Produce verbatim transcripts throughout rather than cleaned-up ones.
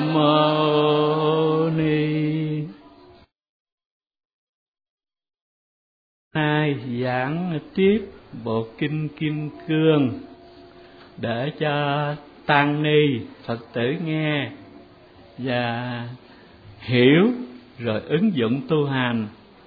Mâu Ni. Nay giảng tiếp bộ kinh Kim Cương để cho tăng ni Phật tử nghe và hiểu rồi ứng dụng tu hành.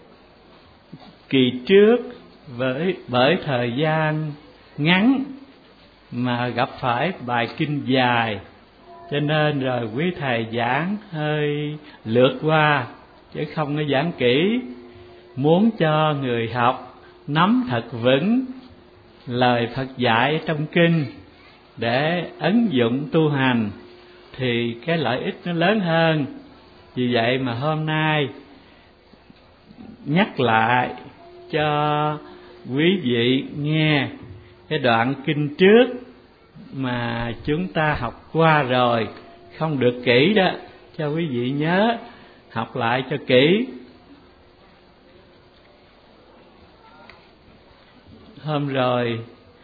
Kỳ trước với bởi thời gian ngắn mà gặp phải bài kinh dài, cho nên rồi quý thầy giảng hơi lướt qua chứ không có giảng kỹ. Muốn cho người học nắm thật vững lời Phật dạy trong kinh để ứng dụng tu hành thì cái lợi ích nó lớn hơn. Vì vậy mà hôm nay nhắc lại cho quý vị nghe cái đoạn kinh trước mà chúng ta học qua rồi, không được kỹ đó, cho quý vị nhớ học lại cho kỹ. Hôm rồi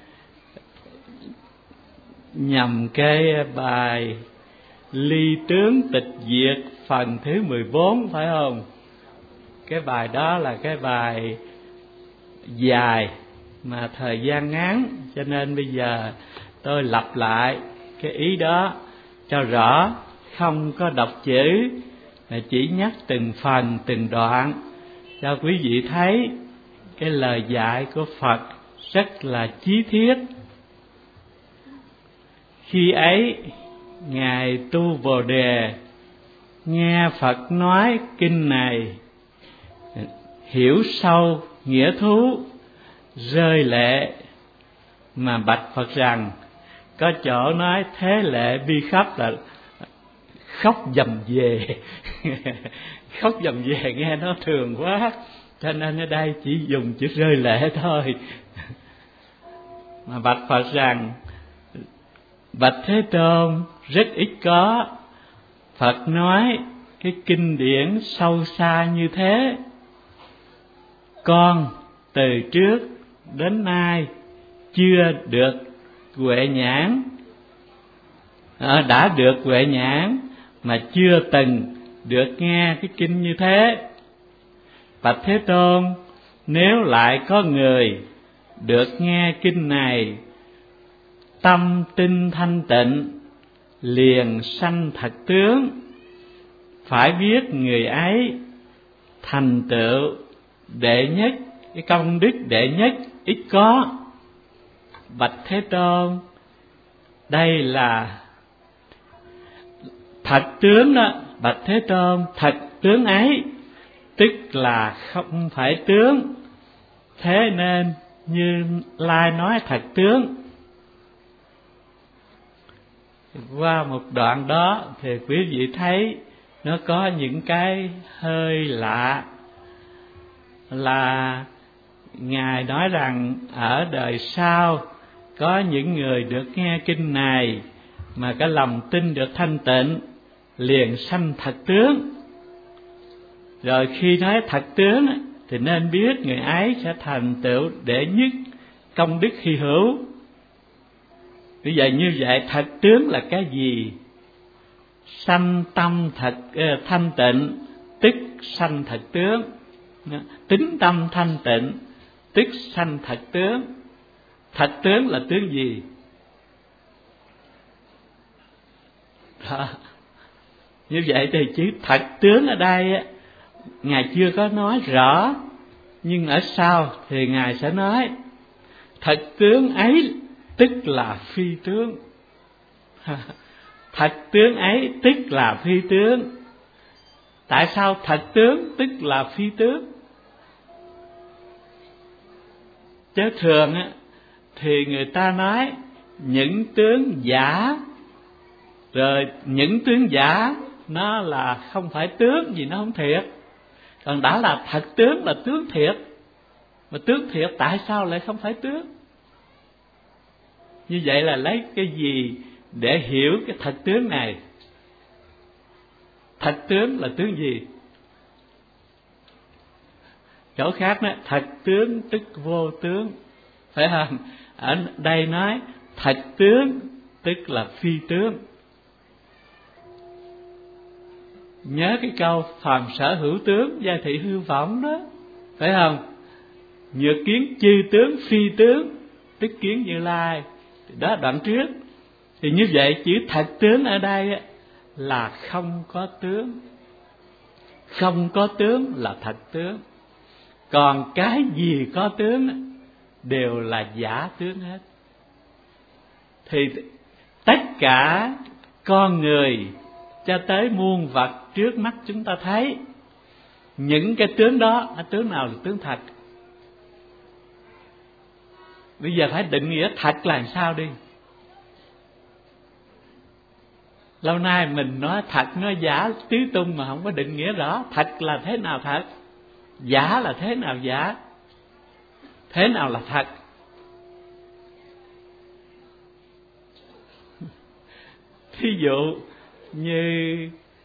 nhằm cái bài ly tướng tịch diệt phần thứ mười bốn, phải không? Cái bài đó là cái bài dài mà thời gian ngắn, cho nên bây giờ tôi lặp lại cái ý đó cho rõ, không có đọc chữ, mà chỉ nhắc từng phần từng đoạn cho quý vị thấy cái lời dạy của Phật rất là chí thiết. Khi ấy Ngài Tu Bồ Đề nghe Phật nói kinh này, hiểu sâu nghĩa thú, rơi lệ mà bạch Phật rằng, có chỗ nói thế lệ bi khóc là khóc dầm về. Khóc dầm về nghe nó thường quá, cho nên ở đây chỉ dùng chữ rơi lệ thôi. Mà bạch Phật rằng, bạch Thế Tôn, rất ít có Phật nói cái kinh điển sâu xa như thế. Con từ trước đến nay chưa được huệ nhãn, à, đã được huệ nhãn mà chưa từng được nghe cái kinh như thế. Bạch Thế Tôn, nếu lại có người được nghe kinh này, tâm tinh thanh tịnh, liền sanh thật tướng, phải biết người ấy thành tựu đệ nhất, cái công đức đệ nhất ít có. Bạch Thế Tôn, đây là thật tướng đó. Bạch Thế Tôn, thật tướng ấy tức là không phải tướng, thế nên Như Lai nói thật tướng. Qua một đoạn đó thì quý vị thấy nó có những cái hơi lạ, là Ngài nói rằng ở đời sau có những người được nghe kinh này mà cái lòng tin được thanh tịnh, liền sanh thật tướng. Rồi khi nói thật tướng thì nên biết người ấy sẽ thành tựu đệ nhất công đức hy hữu. Vì vậy như vậy thật tướng là cái gì? Sanh tâm thật uh, thanh tịnh tức sanh thật tướng. Tính tâm thanh tịnh tức sanh thật tướng. Thật tướng là tướng gì? Đó. Như vậy thì chữ thật tướng ở đây á, Ngài chưa có nói rõ, nhưng ở sau thì Ngài sẽ nói thật tướng ấy tức là phi tướng. Thật tướng ấy tức là phi tướng. Tại sao thật tướng tức là phi tướng? Chứ thường á thì người ta nói những tướng giả, rồi những tướng giả nó là không phải tướng, vì nó không thiệt. Còn đã là thật tướng là tướng thiệt. Mà tướng thiệt tại sao lại không phải tướng? Như vậy là lấy cái gì để hiểu cái thật tướng này? Thật tướng là tướng gì? Chỗ khác nói thật tướng tức vô tướng, phải không? Ở đây nói thật tướng tức là phi tướng. Nhớ cái câu phàm sở hữu tướng, gia thị hư vọng đó, phải không? Nhược kiến chư tướng phi tướng, tức kiến Như Lai. Đó đoạn trước. Thì như vậy chữ thật tướng ở đây là không có tướng. Không có tướng là thật tướng. Còn cái gì có tướng đều là giả tướng hết. Thì tất cả con người cho tới muôn vật trước mắt chúng ta thấy, những cái tướng đó, tướng nào là tướng thật? Bây giờ phải định nghĩa thật là sao đi. Lâu nay mình nói thật, nói giả tứ tung mà không có định nghĩa rõ. Thật là thế nào thật? Giả là thế nào giả? Thế nào là thật? Thí dụ như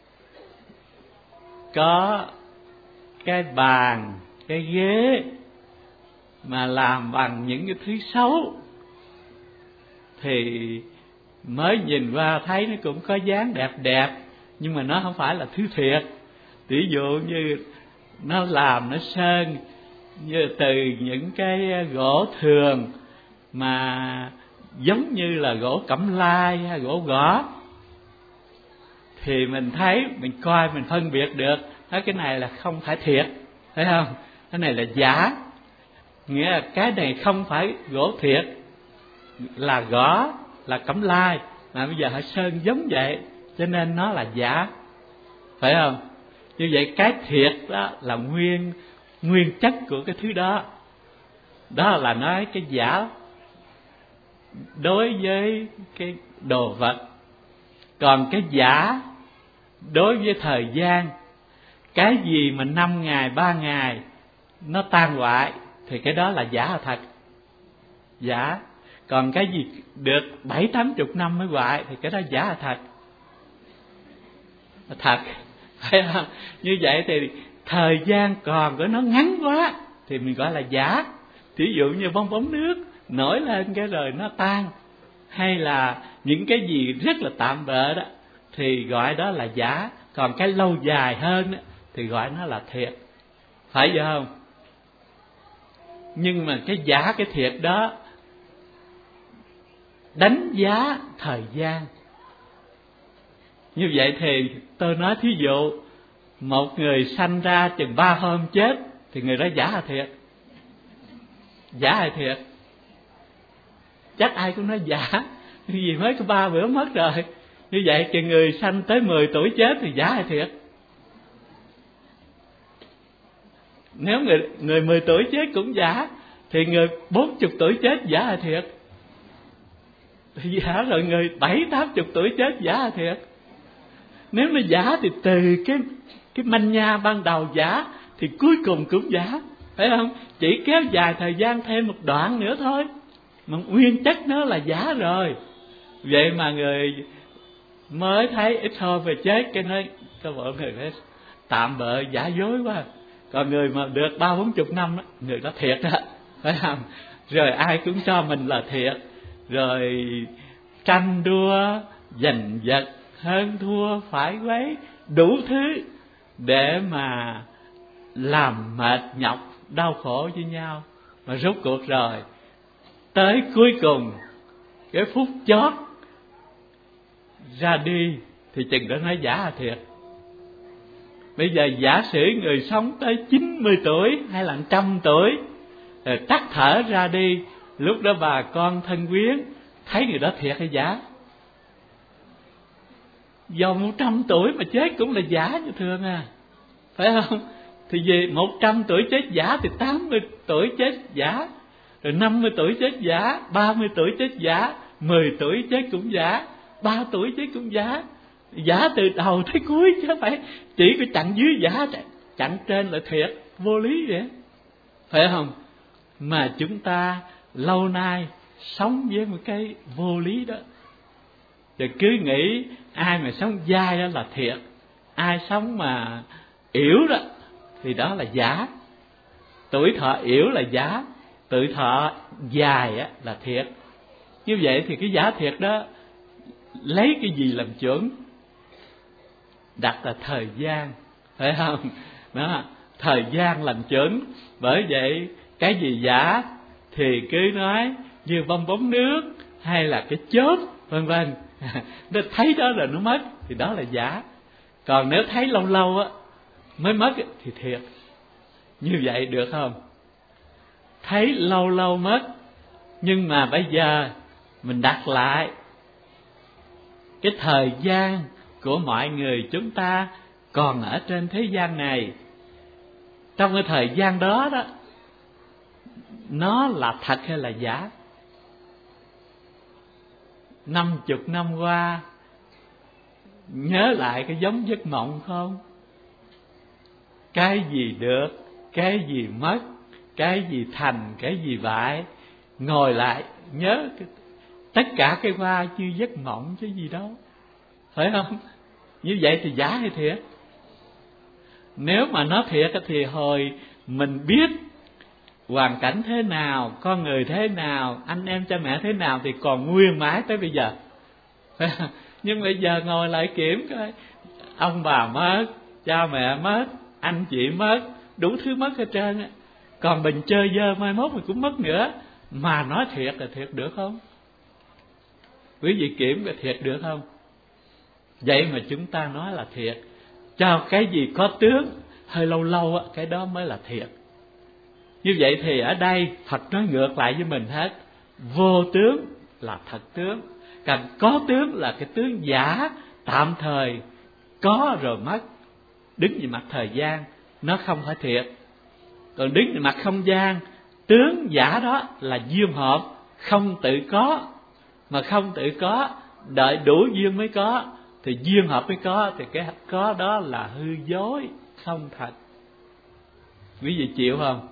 có cái bàn, cái ghế mà làm bằng những cái thứ xấu thì mới nhìn qua thấy nó cũng có dáng đẹp đẹp, nhưng mà nó không phải là thứ thiệt. Ví dụ như nó làm, nó sơn như từ những cái gỗ thường mà giống như là gỗ cẩm lai hay gỗ gõ, thì mình thấy, mình coi, mình phân biệt được nói cái này là không phải thiệt, thấy không? Cái này là giả. Nghĩa là cái này không phải gỗ thiệt, là gõ, là cẩm lai, mà bây giờ họ sơn giống vậy, cho nên nó là giả, phải không? Như vậy cái thiệt đó là nguyên nguyên chất của cái thứ đó. Đó là nói cái giả đối với cái đồ vật. Còn cái giả đối với thời gian, cái gì mà năm ngày, ba ngày nó tan hoại thì cái đó là giả là thật? Giả. Còn cái gì được bảy tám chục năm mới hoại thì cái đó giả là thật? Là thật, phải không? Như vậy thì thời gian còn của nó ngắn quá thì mình gọi là giả. Ví dụ như bong bóng nước nổi lên cái rồi nó tan, hay là những cái gì rất là tạm bợ đó thì gọi đó là giả. Còn cái lâu dài hơn đó, thì gọi nó là thiệt, phải vậy không? Nhưng mà cái giả cái thiệt đó đánh giá thời gian. Như vậy thì tôi nói thí dụ một người sanh ra chừng ba hôm chết thì người đó giả hay thiệt? Giả hay thiệt? Chắc ai cũng nói giả, vì mới có ba bữa mất rồi. Như vậy chừng người sanh tới mười tuổi chết thì giả hay thiệt? Nếu người người mười tuổi chết cũng giả thì người bốn chục tuổi chết giả hay thiệt? Giả rồi người bảy tám chục tuổi chết giả hay thiệt? Nếu nó giả thì từ cái cái manh nha ban đầu giả thì cuối cùng cũng giả, phải không? Chỉ kéo dài thời gian thêm một đoạn nữa thôi, mà nguyên chất nó là giả rồi. Vậy mà người mới thấy ít thôi về chết, cái nói các bộ người nói tạm bợ giả dối quá. Còn người mà được ba bốn chục năm đó, người đó thiệt đó, phải không? Rồi ai cũng cho mình là thiệt, rồi tranh đua giành giật, hơn thua phải quấy, đủ thứ để mà làm mệt nhọc đau khổ với nhau. Mà rốt cuộc rồi tới cuối cùng cái phút chót ra đi thì chừng đó nói giả là thiệt. Bây giờ giả sử người sống tới chín mươi tuổi hay là trăm tuổi rồi tắt thở ra đi, lúc đó bà con thân quyến thấy người đó thiệt hay giả? Dầu một trăm tuổi mà chết cũng là giả như thường à, phải không? Thì vì một trăm tuổi chết giả thì tám mươi tuổi chết giả, rồi năm mươi tuổi chết giả, ba mươi tuổi chết giả, mười tuổi chết cũng giả, ba tuổi chết cũng giả. Giả từ đầu tới cuối chứ phải chỉ có chặn dưới giả, chặn trên là thiệt, vô lý vậy, phải không? Mà chúng ta lâu nay sống với một cái vô lý đó, rồi cứ nghĩ ai mà sống dai đó là thiệt, ai sống mà yểu đó thì đó là giả. Tuổi thọ yểu là giả, tuổi thọ dài á là thiệt. Như vậy thì cái giả thiệt đó lấy cái gì làm chuẩn? đặt là thời gian, phải không? Đó, thời gian làm chuẩn. Bởi vậy cái gì giả thì cứ nói như bong bóng nước hay là cái chớp vân vân. Nó thấy đó là nó mất thì đó là giả. Còn nếu thấy lâu lâu á mới mất thì thiệt. Như vậy được không? Thấy lâu lâu mất, nhưng mà bây giờ mình đặt lại cái thời gian của mọi người chúng ta còn ở trên thế gian này. Trong cái thời gian đó đó, nó là thật hay là giả? Năm chục năm qua, nhớ lại cái giống giấc mộng không? Cái gì được, cái gì mất, cái gì thành, cái gì bại, ngồi lại nhớ tất cả cái qua như giấc mộng chứ gì đâu, phải không? Như vậy thì giả hay thiệt? Nếu mà nó thiệt thì hồi mình biết hoàn cảnh thế nào, con người thế nào, anh em cha mẹ thế nào thì còn nguyên mãi tới bây giờ. Nhưng bây giờ ngồi lại kiểm coi, ông bà mất, cha mẹ mất, anh chị mất, đủ thứ mất hết trơn á. Còn mình chơi dơ mai mốt mình cũng mất nữa. Mà nói thiệt là thiệt được không? Quý vị kiểm là thiệt được không? Vậy mà chúng ta nói là thiệt. Cho cái gì có tướng hơi lâu lâu á, cái đó mới là thiệt. Như vậy thì ở đây Phật nói ngược lại với mình hết. Vô tướng là thật tướng, còn có tướng là cái tướng giả, tạm thời có rồi mất. Đứng về mặt thời gian nó không phải thiệt. Còn đứng về mặt không gian, tướng giả đó là duyên hợp, không tự có. Mà không tự có, đợi đủ duyên mới có, thì duyên hợp mới có, thì cái có đó là hư dối, không thật. Quý vị chịu không?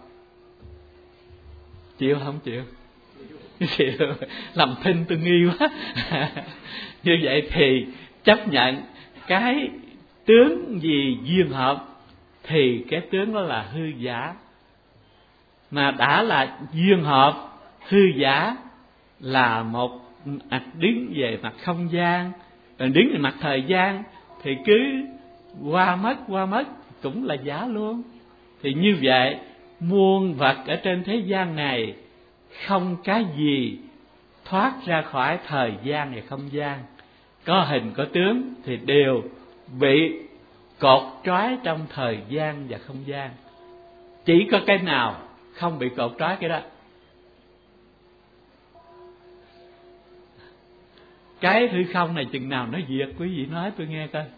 Chịu không chịu? Chịu. Làm thinh tôi nghi quá. Như vậy thì chấp nhận cái tướng gì duyên hợp thì cái tướng đó là hư giả. Mà đã là duyên hợp, hư giả là một à, đứng về mặt không gian. Còn đứng về mặt thời gian thì cứ qua mất qua mất cũng là giả luôn. Thì như vậy muôn vật ở trên thế gian này không cái gì thoát ra khỏi thời gian và không gian. Có hình có tướng thì đều bị cột trói trong thời gian và không gian. Chỉ có cái nào không bị cột trói cái đó? Cái hư không này chừng nào nó diệt? Quý vị nói tôi nghe coi.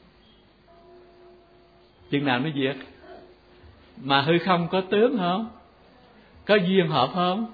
Chừng nào nó diệt? Mà hư không có tướng không? Có duyên hợp không?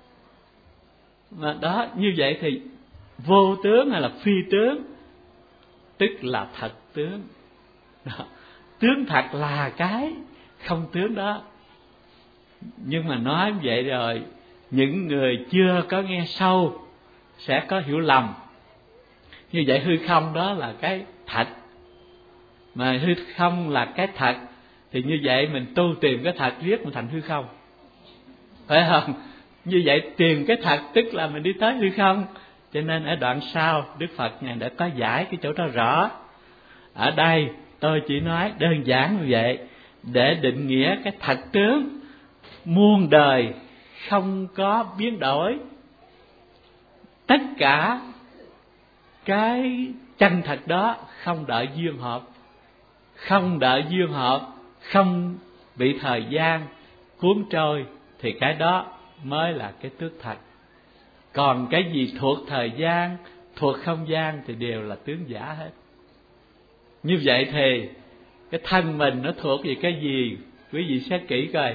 Mà đó, như vậy thì vô tướng hay là phi tướng? Tức là thật tướng đó. Tướng thật là cái không tướng đó. Nhưng mà nói vậy rồi, những người chưa có nghe sâu sẽ có hiểu lầm. Như vậy hư không đó là cái thật, mà hư không là cái thật, thì như vậy mình tu tìm cái thật riết mình thành hư không, phải không? Như vậy tìm cái thật tức là mình đi tới hư không. Cho nên ở đoạn sau Đức Phật Ngài đã có giải cái chỗ đó rõ. Ở đây tôi chỉ nói đơn giản như vậy để định nghĩa cái thật tướng. Muôn đời không có biến đổi, tất cả cái chân thật đó không đợi duyên hợp, không đợi duyên hợp, không bị thời gian cuốn trôi, thì cái đó mới là cái tước thật. Còn cái gì thuộc thời gian, thuộc không gian thì đều là tướng giả hết. Như vậy thì cái thân mình nó thuộc về cái gì? Quý vị xét kỹ coi.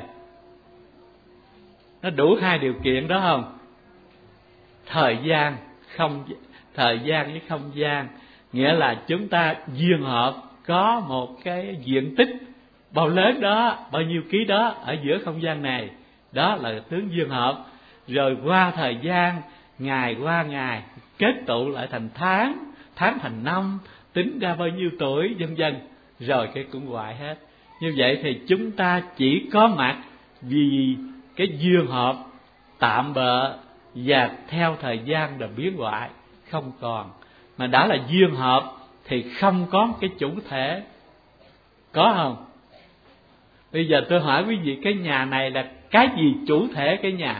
Nó đủ hai điều kiện đó không? Thời gian, không thời gian với không gian, nghĩa là chúng ta duyên hợp có một cái diện tích bao lớn đó, bao nhiêu ký đó ở giữa không gian này, đó là tướng duyên hợp. Rồi qua thời gian, ngày qua ngày kết tụ lại thành tháng, tháng thành năm, tính ra bao nhiêu tuổi vân vân, rồi cái cũng hoại hết. Như vậy thì chúng ta chỉ có mặt vì cái duyên hợp tạm bợ và theo thời gian là biến hoại không còn. Mà đã là duyên hợp thì không có cái chủ thể. Có không? Bây giờ tôi hỏi quý vị, cái nhà này là cái gì chủ thể cái nhà?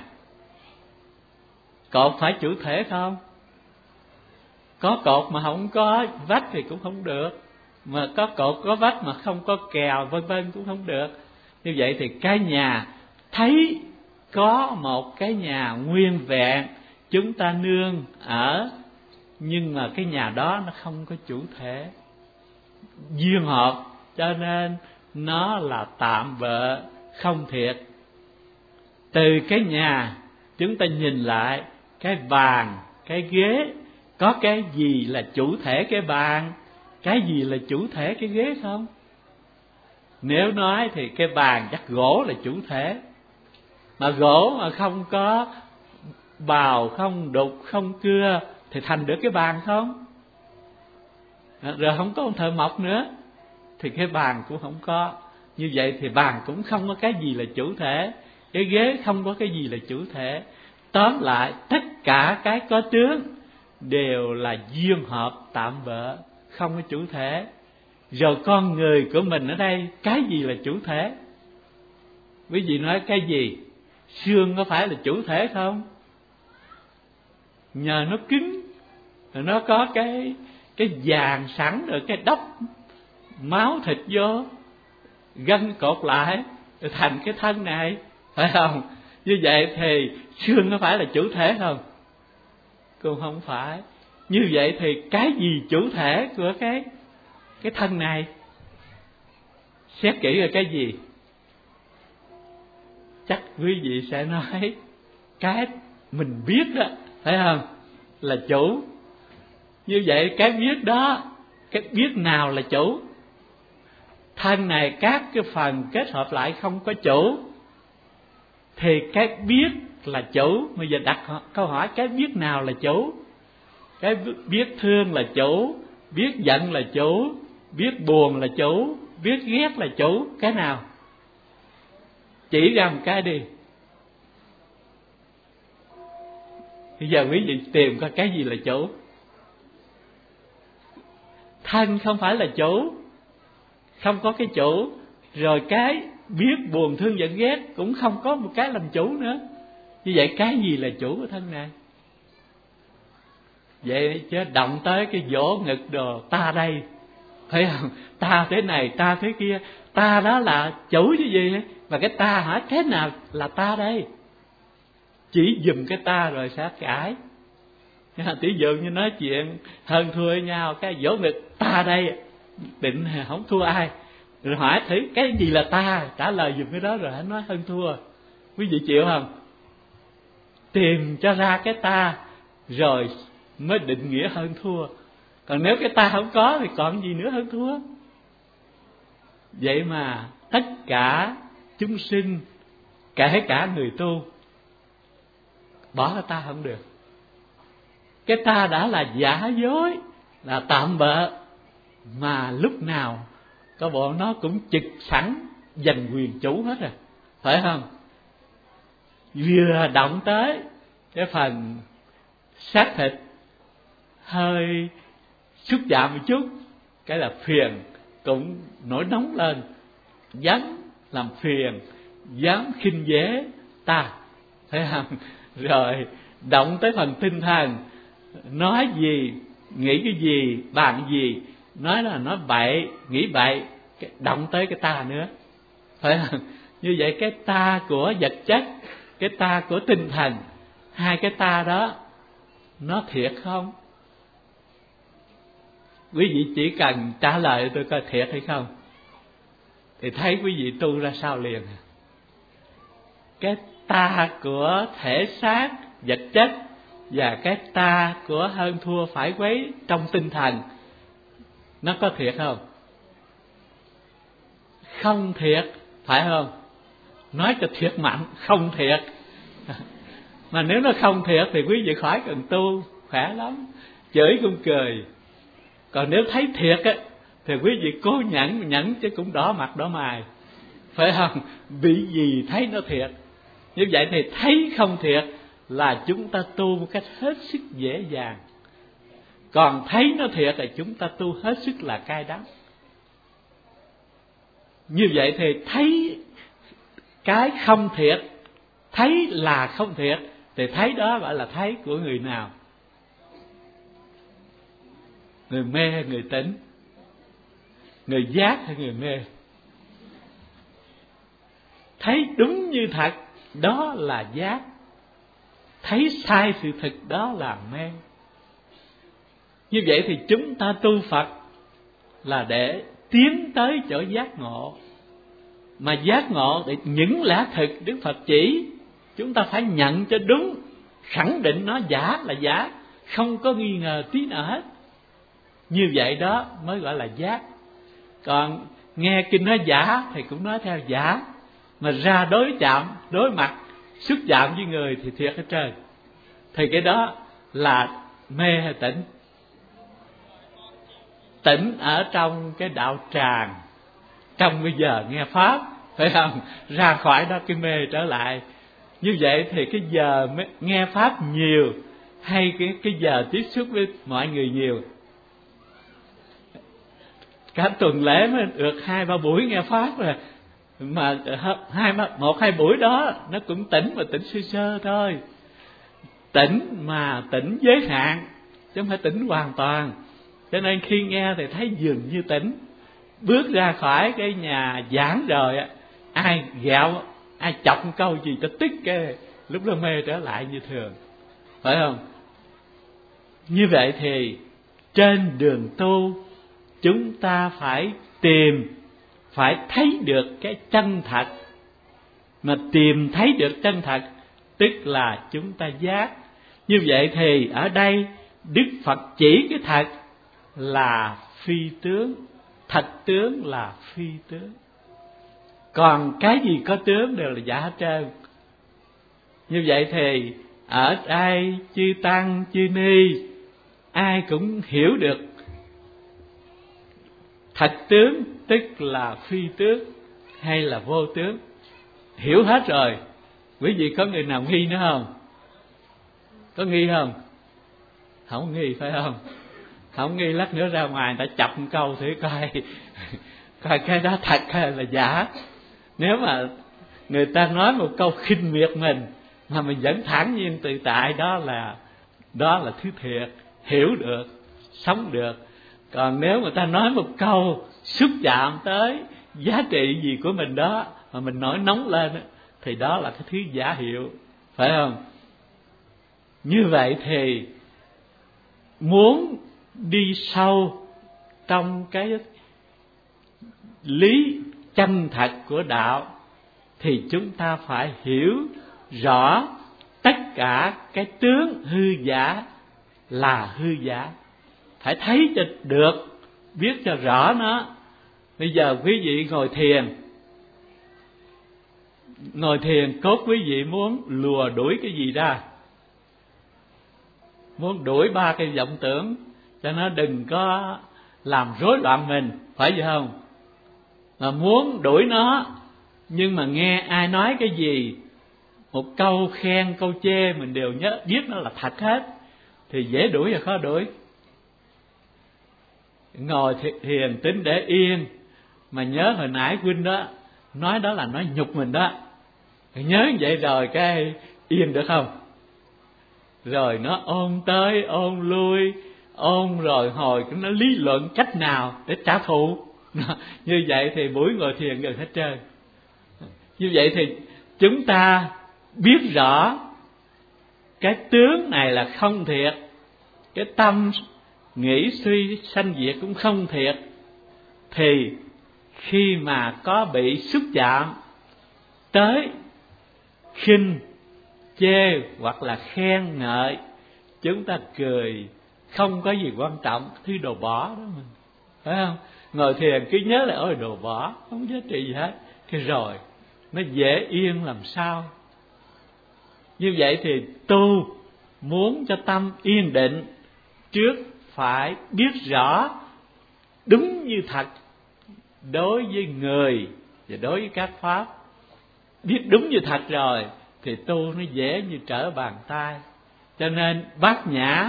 Cột phải chủ thể không? Có cột mà không có vách thì cũng không được, mà có cột có vách mà không có kèo vân vân cũng không được. Như vậy thì cái nhà thấy có một cái nhà nguyên vẹn chúng ta nương ở, nhưng mà cái nhà đó nó không có chủ thể, duyên hợp, cho nên nó là tạm bợ, không thiệt. Từ cái nhà chúng ta nhìn lại cái bàn, cái ghế, có cái gì là chủ thể cái bàn, cái gì là chủ thể cái ghế không? Nếu nói thì cái bàn chắc gỗ là chủ thể, mà gỗ mà không có bào, không đục, không cưa thì thành được cái bàn không? Rồi không có ông thợ mộc nữa thì cái bàn cũng không có. Như vậy thì bàn cũng không có cái gì là chủ thể, cái ghế không có cái gì là chủ thể. Tóm lại tất cả cái có tướng đều là duyên hợp tạm bợ, không có chủ thể. Rồi con người của mình ở đây cái gì là chủ thể? Quý vị nói cái gì? Xương có phải là chủ thể không? Nhờ nó cứng, nó có cái cái vàng sẵn rồi, cái đốc máu thịt vô, gân cột lại rồi thành cái thân này, phải không? Như vậy thì xương có phải là chủ thể không? Cũng không phải. Như vậy thì cái gì chủ thể của cái cái thân này? Xét kỹ là cái gì? Chắc quý vị sẽ nói cái mình biết đó, phải không? Là chủ. Như vậy cái biết đó, cái biết nào là chủ? Thân này các cái phần kết hợp lại không có chủ, thì cái biết là chủ. Bây giờ đặt câu hỏi cái biết nào là chủ? Cái biết thương là chủ, biết giận là chủ, biết buồn là chủ, biết ghét là chủ. Cái nào? Chỉ ra một cái đi. Bây giờ quý vị tìm coi cái gì là chủ. Thân không phải là chủ, không có cái chủ. Rồi cái biết buồn thương giận ghét cũng không có một cái làm chủ nữa. Như vậy cái gì là chủ của thân này? Vậy chứ động tới cái vỗ ngực đồ, ta đây, phải không? Ta thế này, ta thế kia, ta đó là chủ chứ gì? Và cái ta hỏi thế nào là ta đây? Chỉ dùm cái ta rồi sẽ cãi. Tỷ dụ như nói chuyện hơn thua với nhau, cái vỗ ngực ta đây, định không thua ai. Rồi hỏi thử cái gì là ta, trả lời dùm cái đó rồi hãy nói hơn thua. Quý vị chịu không? Tìm cho ra cái ta rồi mới định nghĩa hơn thua. Còn nếu cái ta không có thì còn gì nữa hơn thua. Vậy mà tất cả chúng sinh, kể cả người tu, bỏ cái ta không được. Cái ta đã là giả dối, là tạm bợ, mà lúc nào có bộ nó cũng trực sẵn giành quyền chủ hết rồi, phải không? Vừa động tới cái phần xác thịt hơi xúc chạm một chút, cái là phiền cũng nổi nóng lên, dám làm phiền, dám khinh dễ ta, thấy không? Rồi động tới phần tinh thần, nói gì, nghĩ cái gì, bàn cái gì, nói là nói bậy, nghĩ bậy, động tới cái ta nữa, phải không? Như vậy cái ta của vật chất, cái ta của tinh thần, hai cái ta đó nó thiệt không? Quý vị chỉ cần trả lời tôi coi thiệt hay không thì thấy quý vị tu ra sao liền. Cái ta của thể xác vật chất và cái ta của hơn thua phải quấy trong tinh thần, nó có thiệt không? Không thiệt, phải không? Nói cho thiệt mạnh, không thiệt. Mà nếu nó không thiệt thì quý vị khỏi cần tu, khỏe lắm, chửi cũng cười. Còn nếu thấy thiệt á thì quý vị cố nhẫn, nhẫn chứ cũng đỏ mặt đỏ mày, phải không? Bị gì thấy nó thiệt. Như vậy thì thấy không thiệt là chúng ta tu một cách hết sức dễ dàng. Còn thấy nó thiệt thì chúng ta tu hết sức là cay đắng. Như vậy thì thấy cái không thiệt, thấy là không thiệt, thì thấy đó gọi là thấy của người nào? Người mê hay người tỉnh? Người giác hay người mê? Thấy đúng như thật đó là giác, thấy sai sự thật đó là mê. Như vậy thì chúng ta tu Phật là để tiến tới chỗ giác ngộ. Mà giác ngộ để những lẽ thực Đức Phật chỉ, chúng ta phải nhận cho đúng, khẳng định nó giả là giả, không có nghi ngờ tí nào hết. Như vậy đó mới gọi là giác. Còn nghe kinh nói giả thì cũng nói theo giả, mà ra đối chạm, đối mặt, xúc chạm với người thì thiệt hết trơn. Thì cái đó là mê hay tỉnh? Tỉnh ở trong cái đạo tràng, trong cái giờ nghe Pháp, phải không? Ra khỏi đó cái mê trở lại. Như vậy thì cái giờ nghe Pháp nhiều, hay cái, cái giờ tiếp xúc với mọi người nhiều, cả tuần lễ mới được hai ba buổi nghe Pháp rồi, mà hai một hai buổi đó nó cũng tỉnh, mà tỉnh sơ sơ thôi. Tỉnh mà tỉnh giới hạn, chứ không phải tỉnh hoàn toàn. Cho nên khi nghe thì thấy dường như tỉnh, bước ra khỏi cái nhà giảng rồi, ai gạo, ai chọc một câu gì cho tức cái lúc đó mê trở lại như thường, phải không? Như vậy thì trên đường tu chúng ta phải tìm, phải thấy được cái chân thật. Mà tìm thấy được chân thật tức là chúng ta giác. Như vậy thì ở đây Đức Phật chỉ cái thật là phi tướng, thật tướng là phi tướng. Còn cái gì có tướng đều là giả hết trơn. Như vậy thì ở đây chư tăng chư ni ai cũng hiểu được thật tướng tức là phi tướng hay là vô tướng, hiểu hết rồi. Quý vị có người nào nghi nữa không? Có nghi không? Không nghi phải không? Không nghi, lát nữa ra ngoài người ta chọc một câu thử coi coi cái đó thật hay là giả. Nếu mà người ta nói một câu khinh miệt mình mà mình vẫn thản nhiên tự tại, đó là đó là thứ thiệt, hiểu được, sống được. Còn nếu người ta nói một câu xúc chạm tới giá trị gì của mình đó mà mình nổi nóng lên, thì đó là cái thứ giả hiệu, phải không? Như vậy thì muốn đi sâu trong cái lý chân thật của đạo thì chúng ta phải hiểu rõ tất cả cái tướng hư giả là hư giả, phải thấy cho được, biết cho rõ nó. Bây giờ quý vị ngồi thiền, ngồi thiền cốt quý vị muốn lùa đuổi cái gì ra? Muốn đuổi ba cái vọng tưởng cho nó đừng có làm rối loạn mình, phải vậy không? Mà muốn đuổi nó, nhưng mà nghe ai nói cái gì, một câu khen câu chê mình đều nhớ biết nó là thật hết, thì dễ đuổi và khó đuổi. Ngồi thiền tính để yên, mà nhớ hồi nãy huynh đó nói đó là nói nhục mình đó, nhớ vậy rồi cái yên được không? Rồi nó ôn tới ôn lui, ôn rồi hồi nó lý luận cách nào để trả thù. Như vậy thì buổi ngồi thiền gần hết trơn. Như vậy thì chúng ta biết rõ cái tướng này là không thiệt, cái tâm nghĩ suy sanh diệt cũng không thiệt, thì khi mà có bị xúc chạm tới khinh chê hoặc là khen ngợi, chúng ta cười, không có gì quan trọng, thứ đồ bỏ đó mình, phải không? Ngồi thiền cứ nhớ là ôi đồ bỏ, không giá trị gì hết, thì rồi nó dễ yên làm sao. Như vậy thì tu muốn cho tâm yên định, trước phải biết rõ đúng như thật đối với người và đối với các pháp. Biết đúng như thật rồi thì tu nó dễ như trở bàn tay. Cho nên Bát Nhã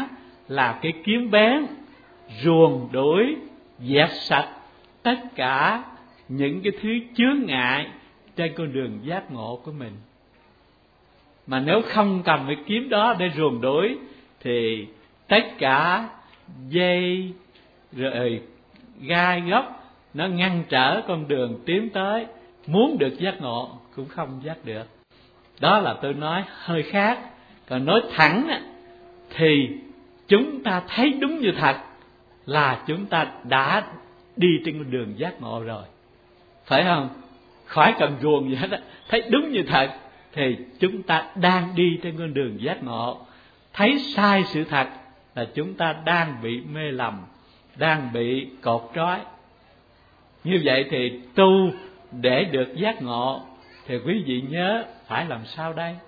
là cái kiếm bén ruồng đuổi dẹp sạch tất cả những cái thứ chướng ngại trên con đường giác ngộ của mình. Mà nếu không cầm cái kiếm đó để ruồng đuổi thì tất cả dây rồi gai góc nó ngăn trở con đường tiến tới, muốn được giác ngộ cũng không giác được. Đó là tôi nói hơi khác. Còn nói thẳng thì chúng ta thấy đúng như thật là chúng ta đã đi trên con đường giác ngộ rồi, phải không? Khỏi cần ruồng gì hết á. Thấy đúng như thật thì chúng ta đang đi trên con đường giác ngộ. Thấy sai sự thật là chúng ta đang bị mê lầm, đang bị cột trói. Như vậy thì tu để được giác ngộ thì quý vị nhớ phải làm sao đây?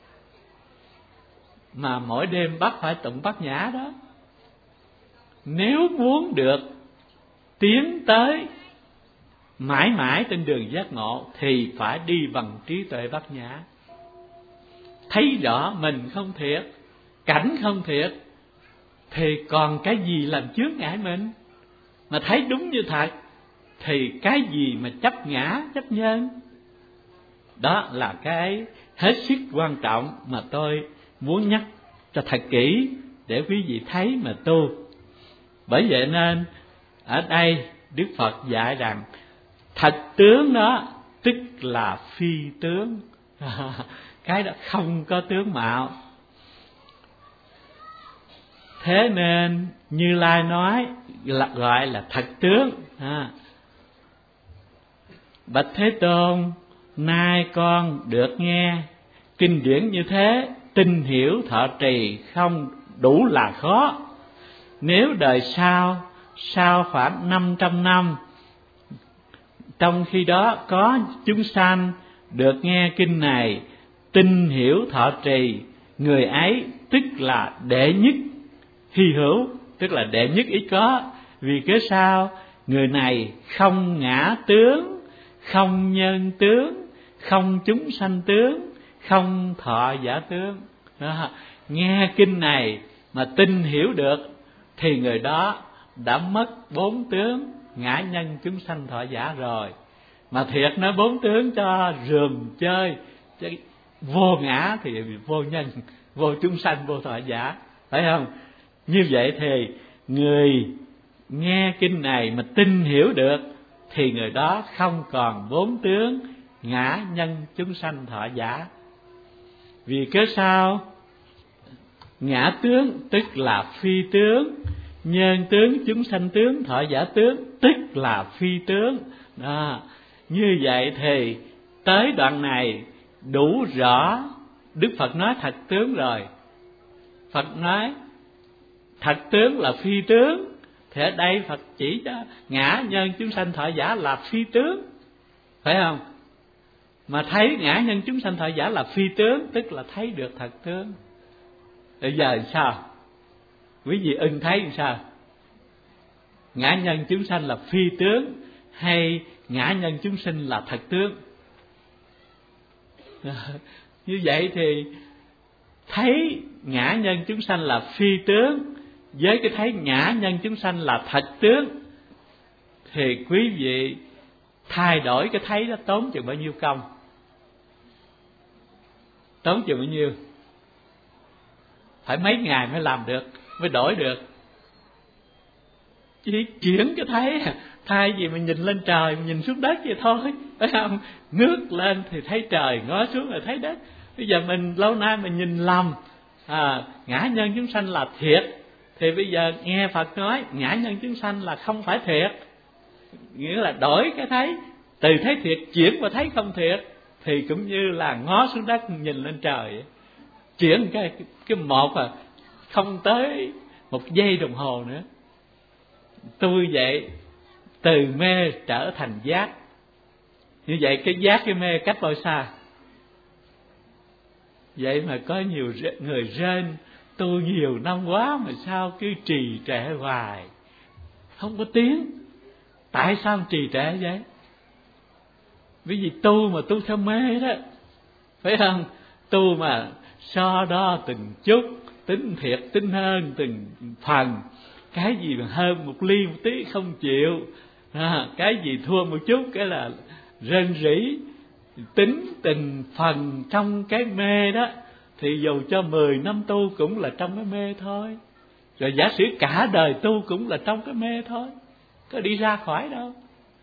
Mà mỗi đêm bắt phải tụng bát nhã đó. Nếu muốn được tiến tới mãi mãi trên đường giác ngộ thì phải đi bằng trí tuệ bát nhã. Thấy rõ mình không thiệt, cảnh không thiệt, thì còn cái gì làm chướng ngại mình? Mà thấy đúng như thật thì cái gì mà chấp ngã, chấp nhân? Đó là cái hết sức quan trọng mà tôi muốn nhắc cho thật kỹ để quý vị thấy mà tu. Bởi vậy nên ở đây Đức Phật dạy rằng thật tướng đó tức là phi tướng. Cái đó không có tướng mạo. Thế nên Như Lai nói là gọi là thật tướng. À. Bạch Thế Tôn, nay con được nghe kinh điển như thế, tin hiểu thọ trì không đủ là khó. Nếu đời sau, sau khoảng năm trăm năm, trong khi đó có chúng sanh được nghe kinh này, tin hiểu thọ trì, người ấy tức là đệ nhất hy hữu, tức là đệ nhất ít có. Vì cớ sao? Người này không ngã tướng, không nhân tướng, không chúng sanh tướng, không thọ giả tướng. Đó. Nghe kinh này mà tin hiểu được thì người đó đã mất bốn tướng ngã nhân chúng sanh thọ giả rồi. Mà thiệt nói bốn tướng cho rườm chơi, chứ vô ngã thì vô nhân, vô chúng sanh, vô thọ giả, phải không? Như vậy thì người nghe kinh này mà tin hiểu được thì người đó không còn bốn tướng ngã nhân chúng sanh thọ giả. Vì cớ sao? Ngã tướng tức là phi tướng, nhân tướng, chúng sanh tướng, thọ giả tướng tức là phi tướng. Đó. Như vậy thì tới đoạn này đủ rõ. Đức Phật nói thật tướng rồi. Phật nói thật tướng là phi tướng, thì ở đây Phật chỉ cho ngã nhân chúng sanh thọ giả là phi tướng, phải không? Mà thấy ngã nhân chúng sanh thọ giả là phi tướng, tức là thấy được thật tướng. Bây giờ sao? Quý vị ưng thấy làm sao? Ngã nhân chúng sanh là phi tướng hay ngã nhân chúng sinh là thật tướng? Như vậy thì thấy ngã nhân chúng sanh là phi tướng với cái thấy ngã nhân chúng sanh là thật tướng thì quý vị thay đổi cái thấy đó tốn chừng bao nhiêu công? Tốn chừng bao nhiêu? Phải mấy ngày mới làm được, mới đổi được. Chỉ chuyển cái thấy, thay vì mình nhìn lên trời, mình nhìn xuống đất vậy thôi, phải không? Ngước lên thì thấy trời, ngó xuống là thấy đất. Bây giờ mình lâu nay mình nhìn lầm, à, ngã nhân chúng sanh là thiệt, thì bây giờ nghe Phật nói ngã nhân chúng sanh là không phải thiệt, nghĩa là đổi cái thấy, từ thấy thiệt chuyển qua thấy không thiệt, thì cũng như là ngó xuống đất nhìn lên trời, chuyển cái cái một à, không tới một giây đồng hồ nữa. Tôi vậy, từ mê trở thành giác. Như vậy cái giác cái mê cách bao xa? Vậy mà có nhiều người rên tu nhiều năm quá mà sao cứ trì trệ hoài, không có tiến. Tại sao trì trệ vậy? Bởi vì tu mà tu theo mê đó, phải không? Tu mà so đo từng chút, tính thiệt tính hơn từng phần. Cái gì mà hơn một ly một tí không chịu, à, cái gì thua một chút cái là rên rỉ. Tính từng phần trong cái mê đó, thì dù cho mười năm tu cũng là trong cái mê thôi. Rồi giả sử cả đời tu cũng là trong cái mê thôi, có đi ra khỏi đâu.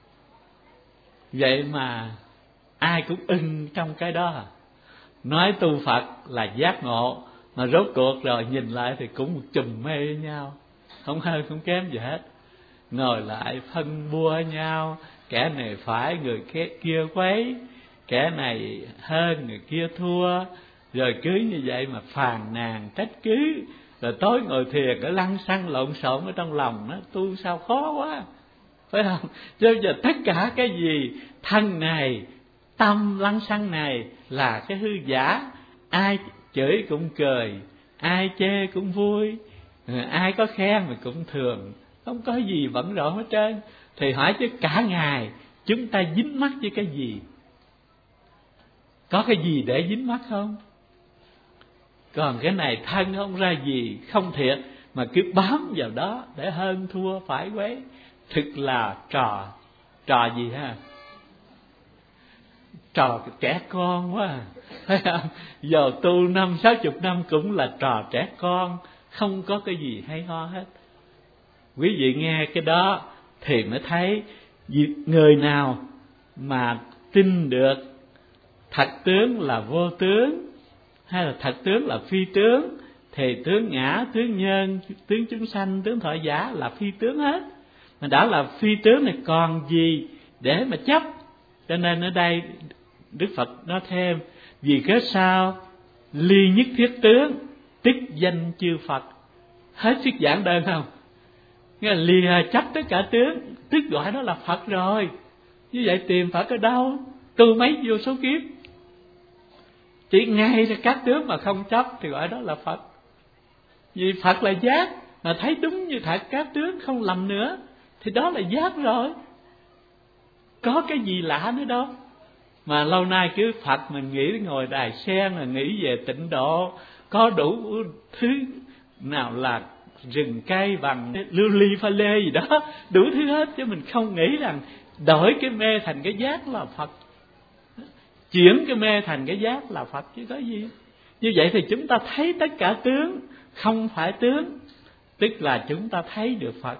Vậy mà ai cũng ưng trong cái đó. Nói tu Phật là giác ngộ, mà rốt cuộc rồi nhìn lại thì cũng một chùm mê với nhau, không hơn không kém gì hết. Ngồi lại phân bua nhau, kẻ này phải người kia quấy, kẻ này hơn người kia thua. Rồi cứ như vậy mà phàn nàn trách cứ. Rồi tối ngồi thiền ở lăng xăng lộn xộn ở trong lòng, nó tu sao khó quá, phải không? Chứ giờ tất cả cái gì thân này, tâm lăng xăng này là cái hư giả. Ai chửi cũng cười, ai chê cũng vui, ai có khen mà cũng thường, không có gì bận rộn hết trơn. Thì hỏi chứ cả ngày chúng ta dính mắc với cái gì? Có cái gì để dính mắc không? Còn cái này thân không ra gì, không thiệt, mà cứ bám vào đó để hơn thua phải quấy. Thực là trò, trò gì ha? Trò trẻ con quá, thấy không? Giờ tu năm sáu chục năm cũng là trò trẻ con, không có cái gì hay ho hết. Quý vị nghe cái đó thì mới thấy người nào mà tin được thật tướng là vô tướng, hay là thật tướng là phi tướng, thì tướng ngã, tướng nhân, tướng chúng sanh, tướng thọ giả là phi tướng hết. Mà đã là phi tướng này còn gì để mà chấp? Cho nên ở đây Đức Phật nói thêm: vì cớ sao ly nhất thiết tướng, tức danh chư Phật. Hết sức giản đơn không? Nghĩa là lìa chấp tất cả tướng, tức gọi đó là Phật rồi. Như vậy tìm Phật ở đâu? Tu mấy vô số kiếp, chỉ ngay ra các tướng mà không chấp thì gọi đó là Phật. Vì Phật là giác, mà thấy đúng như thật các tướng không lầm nữa, thì đó là giác rồi. Có cái gì lạ nữa đâu. Mà lâu nay cứ Phật mình nghĩ ngồi đài sen là nghĩ về tịnh độ, có đủ thứ, nào là rừng cây bằng lưu ly pha lê gì đó, đủ thứ hết. Chứ mình không nghĩ rằng đổi cái mê thành cái giác là Phật, chuyển cái mê thành cái giác là Phật chứ có gì. Như vậy thì chúng ta thấy tất cả tướng không phải tướng, tức là chúng ta thấy được Phật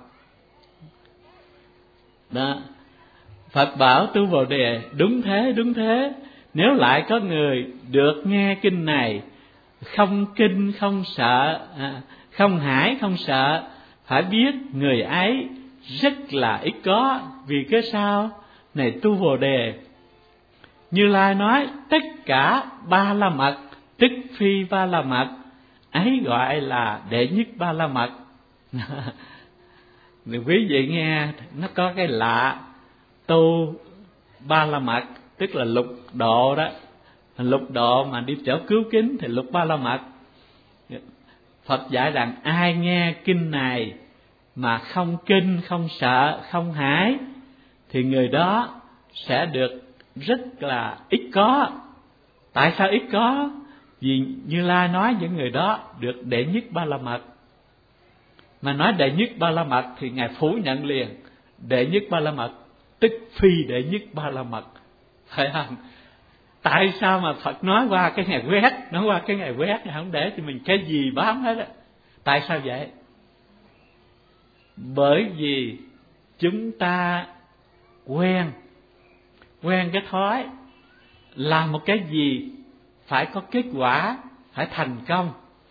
đó. Phật bảo tu Bồ Đề: đúng thế, đúng thế. Nếu lại có người được nghe kinh này, không kinh không sợ, không hãi không sợ, phải biết người ấy rất là ít có. Vì cái sao? Này tu Bồ Đề, Như Lai nói tất cả ba la mật, tức phi ba la mật, ấy gọi là đệ nhất ba la mật. Thì quý vị nghe nó có cái lạ. Tu ba la mật tức là lục độ đó, lục độ mà đi chỗ cứu kính thì lục ba la mật. Phật dạy rằng ai nghe kinh này mà không kinh, không sợ, không hãi, thì người đó sẽ được rất là ít có. Tại sao ít có? Vì Như Lai nói những người đó được đệ nhất ba la mật. Mà nói đệ nhất ba la mật thì Ngài phủ nhận liền. Đệ nhất ba la mật tức phi đệ nhất ba la mật, phải không? Tại sao mà Phật nói qua cái ngày quét, nói qua cái ngày quét thì không để cho mình cái gì bám hết á? Tại sao vậy? Bởi vì chúng ta quen quen cái thói làm một cái gì phải có kết quả, phải thành công.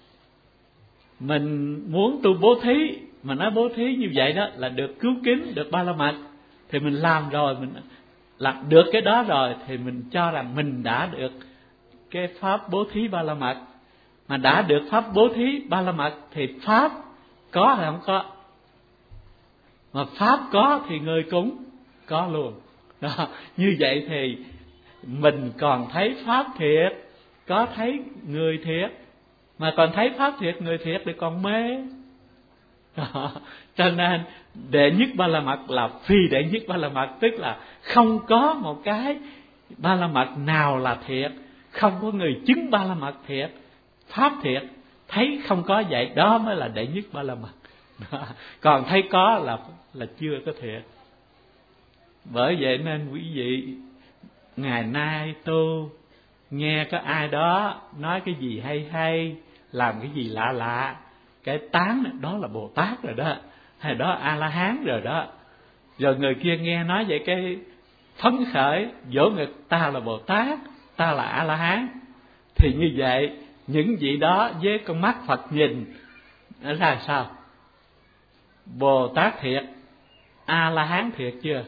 Mình muốn tu bố thí, mà nói bố thí như vậy đó là được cứu kính, được ba la mật, thì mình làm rồi, mình làm được cái đó rồi thì mình cho rằng mình đã được cái pháp bố thí ba la mật. Mà đã được pháp bố thí ba la mật thì pháp có hay không có? Mà pháp có thì người cũng có luôn đó. Như vậy thì mình còn thấy pháp thiệt, có thấy người thiệt, mà còn thấy pháp thiệt, người thiệt thì còn mê đó. Cho nên đệ nhất ba la mật là phi đệ nhất ba la mật, tức là không có một cái ba la mật nào là thiệt, không có người chứng ba la mật thiệt, pháp thiệt, thấy không có vậy đó mới là đệ nhất ba la mật. Còn thấy có là là chưa có thiệt. Bởi vậy nên quý vị ngày nay tu nghe có ai đó nói cái gì hay hay, làm cái gì lạ lạ, cái tán đó là Bồ Tát rồi đó, hay đó A La Hán rồi đó. Rồi người kia nghe nói vậy cái phấn khởi vỗ ngực, ta là Bồ Tát, ta là A La Hán. Thì như vậy những vị đó với con mắt Phật nhìn nó ra sao? Bồ Tát thiệt, A La Hán thiệt chưa?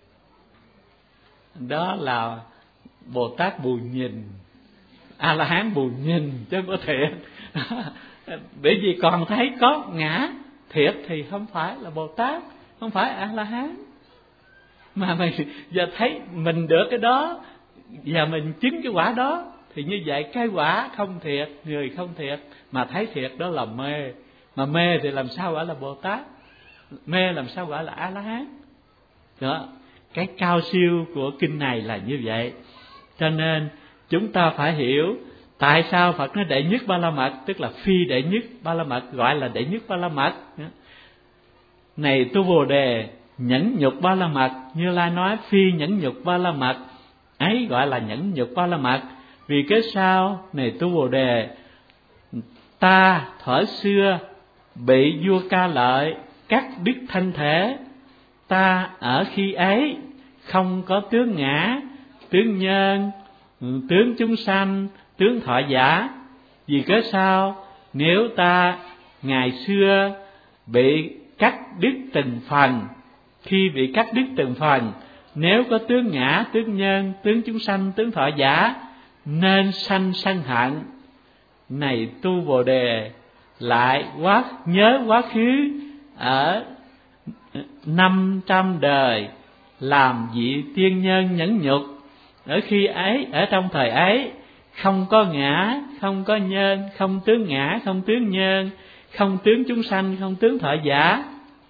Đó là Bồ Tát bù nhìn, A La Hán bù nhìn chứ không có thiệt. Bởi vì còn thấy có ngã thiệt thì không phải là Bồ Tát, không phải A La Hán. Mà mình giờ thấy mình được cái đó và mình chứng cái quả đó, thì như vậy cái quả không thiệt, người không thiệt, mà thấy thiệt đó là mê. Mà mê thì làm sao gọi là Bồ Tát, mê làm sao gọi là A La Hán. Đó, cái cao siêu của kinh này là như vậy. Cho nên chúng ta phải hiểu tại sao Phật nói đệ nhất ba la mật, tức là phi đệ nhất ba la mật gọi là đệ nhất ba la mật. Này tu Bồ Đề, nhẫn nhục ba la mật, Như Lai nói phi nhẫn nhục ba la mật, ấy gọi là nhẫn nhục ba la mật. Vì cái sao? Này tu Bồ Đề, ta thuở xưa bị vua Ca Lợi cắt đứt thân thể, ta ở khi ấy không có tướng ngã, tướng nhân, tướng chúng sanh, tướng thọ giả. Vì cớ sao? Nếu ta ngày xưa bị cắt đứt từng phần, khi bị cắt đứt từng phần, nếu có tướng ngã, tướng nhân, tướng chúng sanh, tướng thọ giả, nên sanh sân hận. Này tu Bồ Đề, lại quá nhớ quá khứ ở năm trăm đời làm vị tiên nhân nhẫn nhục. Ở khi ấy, ở trong thời ấy, không có ngã, không có nhân, không tướng ngã, không tướng nhân, không tướng chúng sanh, không tướng thọ giả.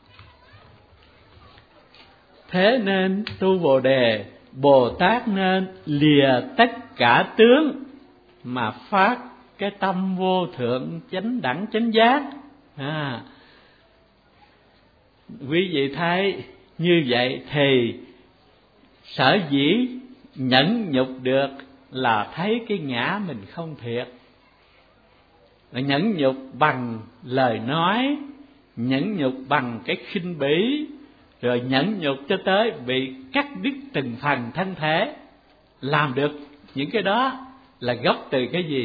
Thế nên tu Bồ Đề, Bồ Tát nên lìa tất cả tướng mà phát cái tâm vô thượng chánh đẳng chánh giác. À, quý vị thấy như vậy thì sở dĩ nhẫn nhục được là thấy cái ngã mình không thiệt. Nhẫn nhục bằng lời nói, nhẫn nhục bằng cái khinh bỉ, rồi nhẫn nhục cho tới bị cắt đứt từng phần thân thể. Làm được những cái đó là gốc từ cái gì?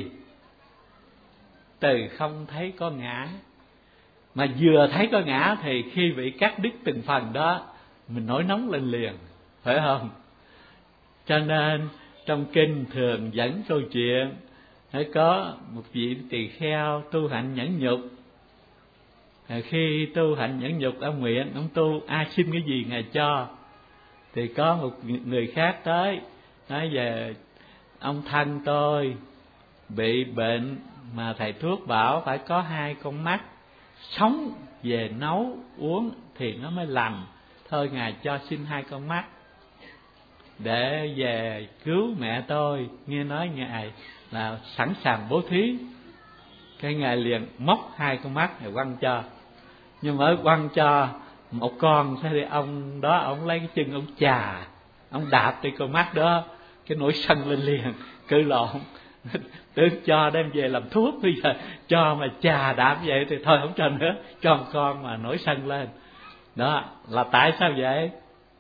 Từ không thấy có ngã. Mà vừa thấy có ngã thì khi bị cắt đứt từng phần đó, mình nổi nóng lên liền, phải không? Cho nên trong kinh thường dẫn câu chuyện phải có một vị tỳ kheo tu hạnh nhẫn nhục. Khi tu hạnh nhẫn nhục, ông nguyện, ông tu ai xin cái gì Ngài cho. Thì có một người khác tới nói về ông thân tôi bị bệnh mà thầy thuốc bảo phải có hai con mắt, sống về nấu uống thì nó mới lành. Thôi Ngài cho xin hai con mắt để về cứu mẹ tôi. Nghe nói Ngài là sẵn sàng bố thí. Cái Ngài liền móc hai con mắt Ngài quăng cho. Nhưng mới quăng cho một con, thế thì ông đó ông lấy cái chân ông chà, ông đạp đi con mắt đó, cái nổi sân lên liền, cự lộn. Tưởng cho đem về làm thuốc, bây giờ cho mà chà đạp vậy thì thôi không cho nữa, cho một con mà nổi sân lên. Đó là tại sao vậy?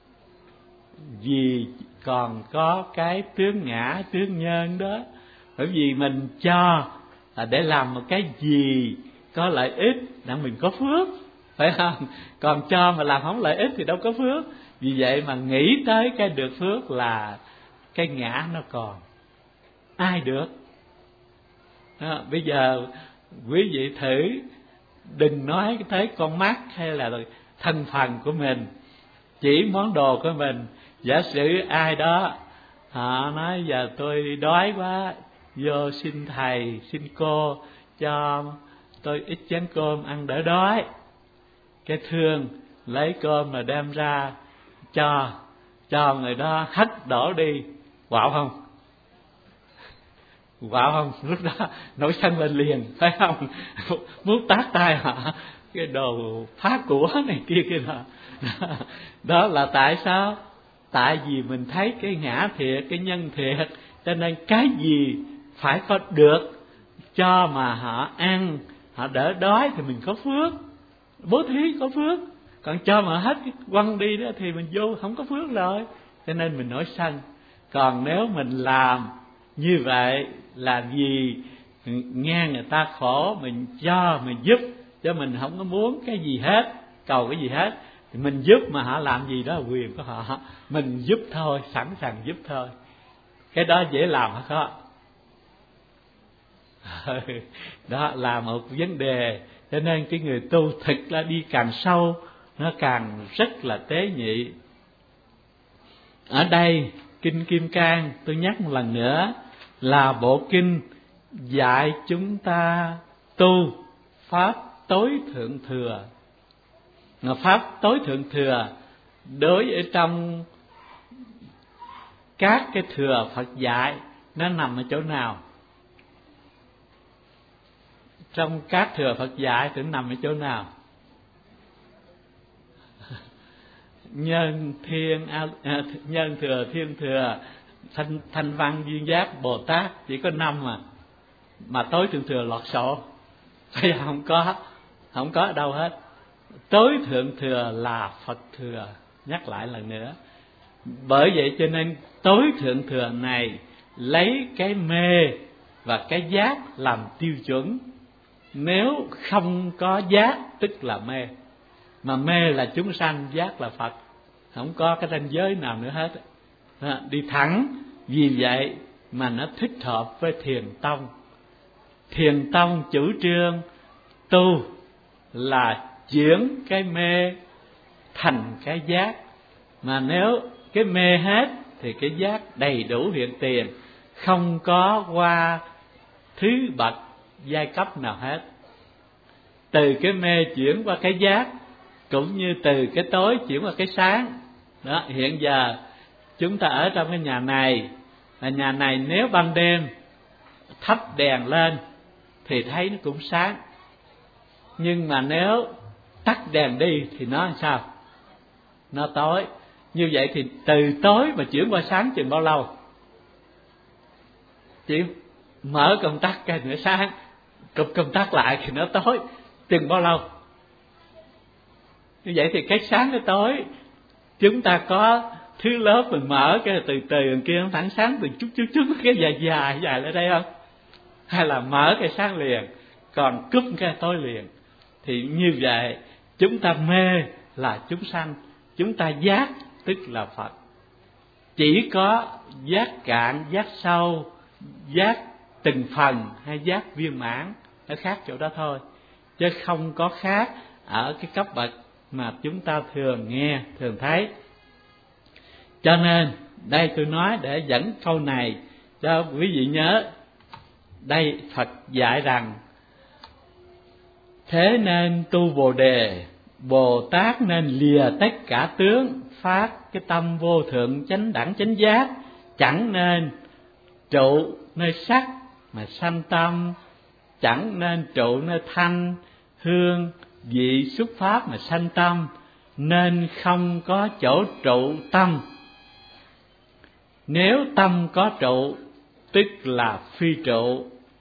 Vì còn có cái tướng ngã, tướng nhân đó. Bởi vì mình cho là để làm một cái gì có lợi ích để mình có phước, phải không? Còn cho mà làm không lợi ích thì đâu có phước. Vì vậy mà nghĩ tới cái được phước là cái ngã nó còn. Ai được? Đó, bây giờ quý vị thử đừng nói tới con mắt hay là thân phần của mình, chỉ món đồ của mình. Giả sử ai đó họ nói giờ tôi đói quá, vô xin thầy, xin cô cho tôi ít chén cơm ăn đỡ đói. Cái thương lấy cơm mà đem ra cho cho người đó hết đổ đi, quạo không? Wow không? Lúc đó nổi sân lên liền, phải không? Muốn tát tay họ, cái đồ phá của này kia kia nọ. Đó là tại sao? Tại vì mình thấy cái ngã thiệt, cái nhân thiệt, cho nên cái gì phải có được cho mà họ ăn, họ đỡ đói thì mình có phước, bố thí có phước. Còn cho mà hết quăng đi đó thì mình vô không có phước rồi, cho nên mình nổi sân. Còn nếu mình làm như vậy là vì nghe người ta khổ, mình cho, mình giúp, cho mình không có muốn cái gì hết, cầu cái gì hết, thì mình giúp mà họ làm gì đó là quyền của họ, mình giúp thôi, sẵn sàng giúp thôi. Cái đó dễ làm hả khó? Đó là một vấn đề. Cho nên cái người tu thực là đi càng sâu, nó càng rất là tế nhị. Ở đây Kinh Kim Cang, tôi nhắc một lần nữa, là bộ kinh dạy chúng ta tu pháp tối thượng thừa. Mà pháp tối thượng thừa đối ở trong các cái thừa Phật dạy, nó nằm ở chỗ nào? Trong các thừa Phật dạy thì nằm ở chỗ nào? Nhân thiên à, nhân thừa, thiên thừa, thanh thanh văn, duyên giác, Bồ Tát, chỉ có năm mà mà tối thượng thừa lọt sổ, bây giờ không có, không có ở đâu hết. Tối thượng thừa là Phật thừa, nhắc lại lần nữa. Bởi vậy cho nên tối thượng thừa này lấy cái mê và cái giác làm tiêu chuẩn. Nếu không có giác tức là mê, mà mê là chúng sanh, giác là Phật, không có cái ranh giới nào nữa hết. À, đi thẳng. Vì vậy mà nó thích hợp với Thiền tông. Thiền tông chủ trương tu là chuyển cái mê thành cái giác, mà nếu cái mê hết thì cái giác đầy đủ hiện tiền, không có qua thứ bậc giai cấp nào hết. Từ cái mê chuyển qua cái giác, cũng như từ cái tối chuyển qua cái sáng. Đó, hiện giờ chúng ta ở trong cái nhà này, là nhà này nếu ban đêm thắp đèn lên thì thấy nó cũng sáng, nhưng mà nếu tắt đèn đi thì nó làm sao? Nó tối. Như vậy thì từ tối mà chuyển qua sáng chừng bao lâu? Chỉ mở công tắc cái nữa sáng, cụp công tắc lại thì nó tối, chừng bao lâu? Như vậy thì cái sáng cái tối, chúng ta có thứ lớp mình mở cái từ từ đằng kia nó thẳng sáng từ chút chút chút cái dài dài dài lên đây không? Hay là mở cái sáng liền, còn cúp cái tối liền? Thì như vậy chúng ta mê là chúng sanh, chúng ta giác tức là Phật. Chỉ có giác cạn, giác sâu, giác từng phần hay giác viên mãn, nó khác chỗ đó thôi, chứ không có khác ở cái cấp bậc mà chúng ta thường nghe, thường thấy. Cho nên đây tôi nói để dẫn câu này cho quý vị nhớ. Đây Phật dạy rằng thế nên tu Bồ Đề, Bồ Tát nên lìa tất cả tướng, phát cái tâm vô thượng chánh đẳng chánh giác, chẳng nên trụ nơi sắc mà sanh tâm, chẳng nên trụ nơi thanh hương vị xuất pháp mà sanh tâm, nên không có chỗ trụ tâm. Nếu tâm có trụ tức là phi trụ.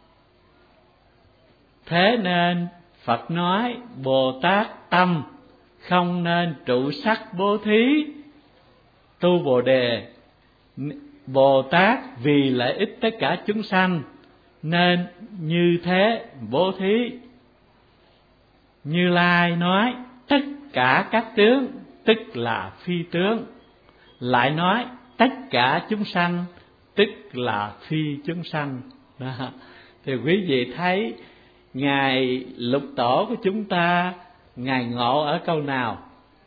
Thế nên Phật nói Bồ Tát tâm không nên trụ sắc bố thí. Tu Bồ Đề, Bồ Tát vì lợi ích tất cả chúng sanh nên như thế bố thí. Như Lai nói tất cả các tướng tức là phi tướng, lại nói tất cả chúng sanh tức là phi chúng sanh. Đó. Thì quý vị thấy Ngài Lục Tổ của chúng ta, Ngài ngộ ở câu nào?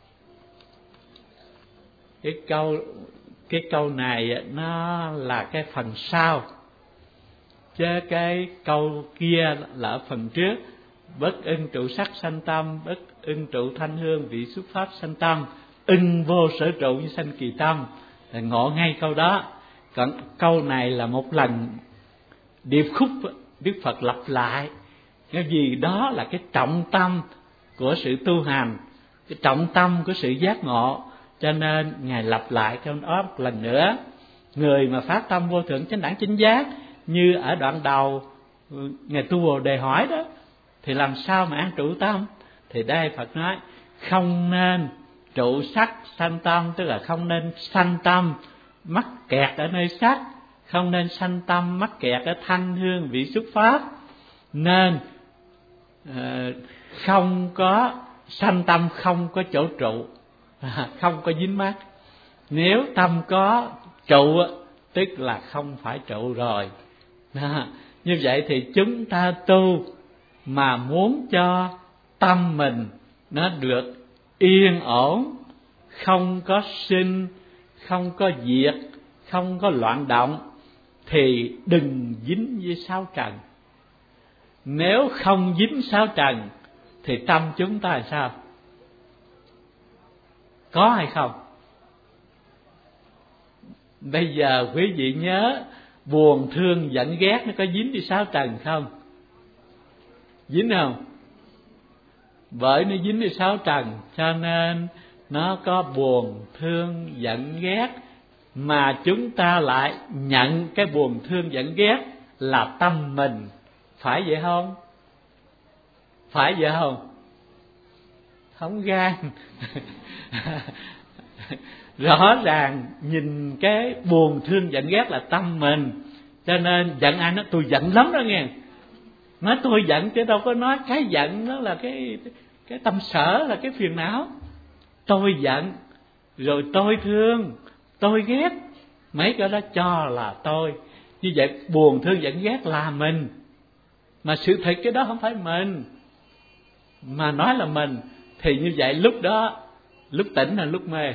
Cái câu cái câu này nó là cái phần sau, chứ cái câu kia là ở phần trước. Bất ưng trụ sắc sanh tâm, bất ưng trụ thanh hương vị xuất pháp sanh tâm, ưng vô sở trụ như sanh kỳ tâm, là ngộ ngay câu đó. Còn câu này là một lần điệp khúc Đức Phật lặp lại, cái gì đó là cái trọng tâm của sự tu hành, cái trọng tâm của sự giác ngộ, cho nên Ngài lặp lại câu đó một lần nữa. Người mà phát tâm vô thượng chánh đẳng chánh giác như ở đoạn đầu Ngài Tu Bồ Đề hỏi đó, thì làm sao mà an trụ tâm? Thì đây Phật nói không nên trụ sắc sanh tâm, tức là không nên sanh tâm mắc kẹt ở nơi sắc, không nên sanh tâm mắc kẹt ở thanh hương vị xuất pháp, nên uh, không có sanh tâm, không có chỗ trụ, không có dính mắc. Nếu tâm có trụ tức là không phải trụ rồi. Đó. Như vậy thì chúng ta tu mà muốn cho tâm mình nó được yên ổn, không có sinh, không có diệt, không có loạn động, thì đừng dính với sáu trần. Nếu không dính sáu trần thì tâm chúng ta là sao? Có hay không? Bây giờ quý vị nhớ buồn thương giận ghét nó có dính với sáu trần không? Dính không? Bởi nó dính với sáu trần cho nên nó có buồn thương giận ghét, mà chúng ta lại nhận cái buồn thương giận ghét là tâm mình. Phải vậy không? Phải vậy không? Không gan. Rõ ràng nhìn cái buồn thương giận ghét là tâm mình, cho nên giận ai nói tôi giận lắm đó nghe. Nói tôi giận chứ đâu có nói cái giận đó là cái cái tâm sở, là cái phiền não. Tôi giận, rồi tôi thương, tôi ghét, mấy cái đó cho là tôi. Như vậy buồn thương giận ghét là mình, mà sự thật cái đó không phải mình. Mà nói là mình thì như vậy lúc đó, lúc tỉnh là lúc mê.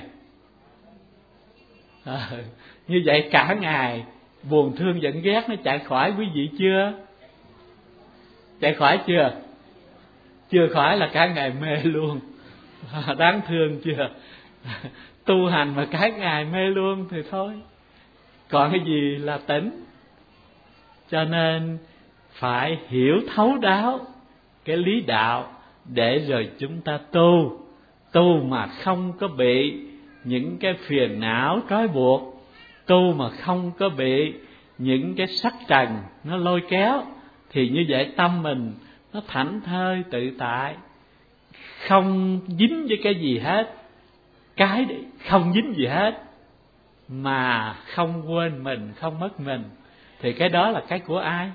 À, như vậy cả ngày buồn thương giận ghét nó chạy khỏi quý vị chưa? Chạy khỏi chưa? Chưa khỏi là cả ngày mê luôn. À, đáng thương chưa? Tu hành mà cả ngày mê luôn thì thôi, còn cái gì là tỉnh. Cho nên phải hiểu thấu đáo cái lý đạo để rồi chúng ta tu. Tu mà không có bị những cái phiền não trói buộc, tu mà không có bị những cái sắc trần nó lôi kéo, thì như vậy tâm mình nó thảnh thơi tự tại, không dính với cái gì hết. Cái không dính gì hết mà không quên mình, không mất mình, thì cái đó là cái của ai?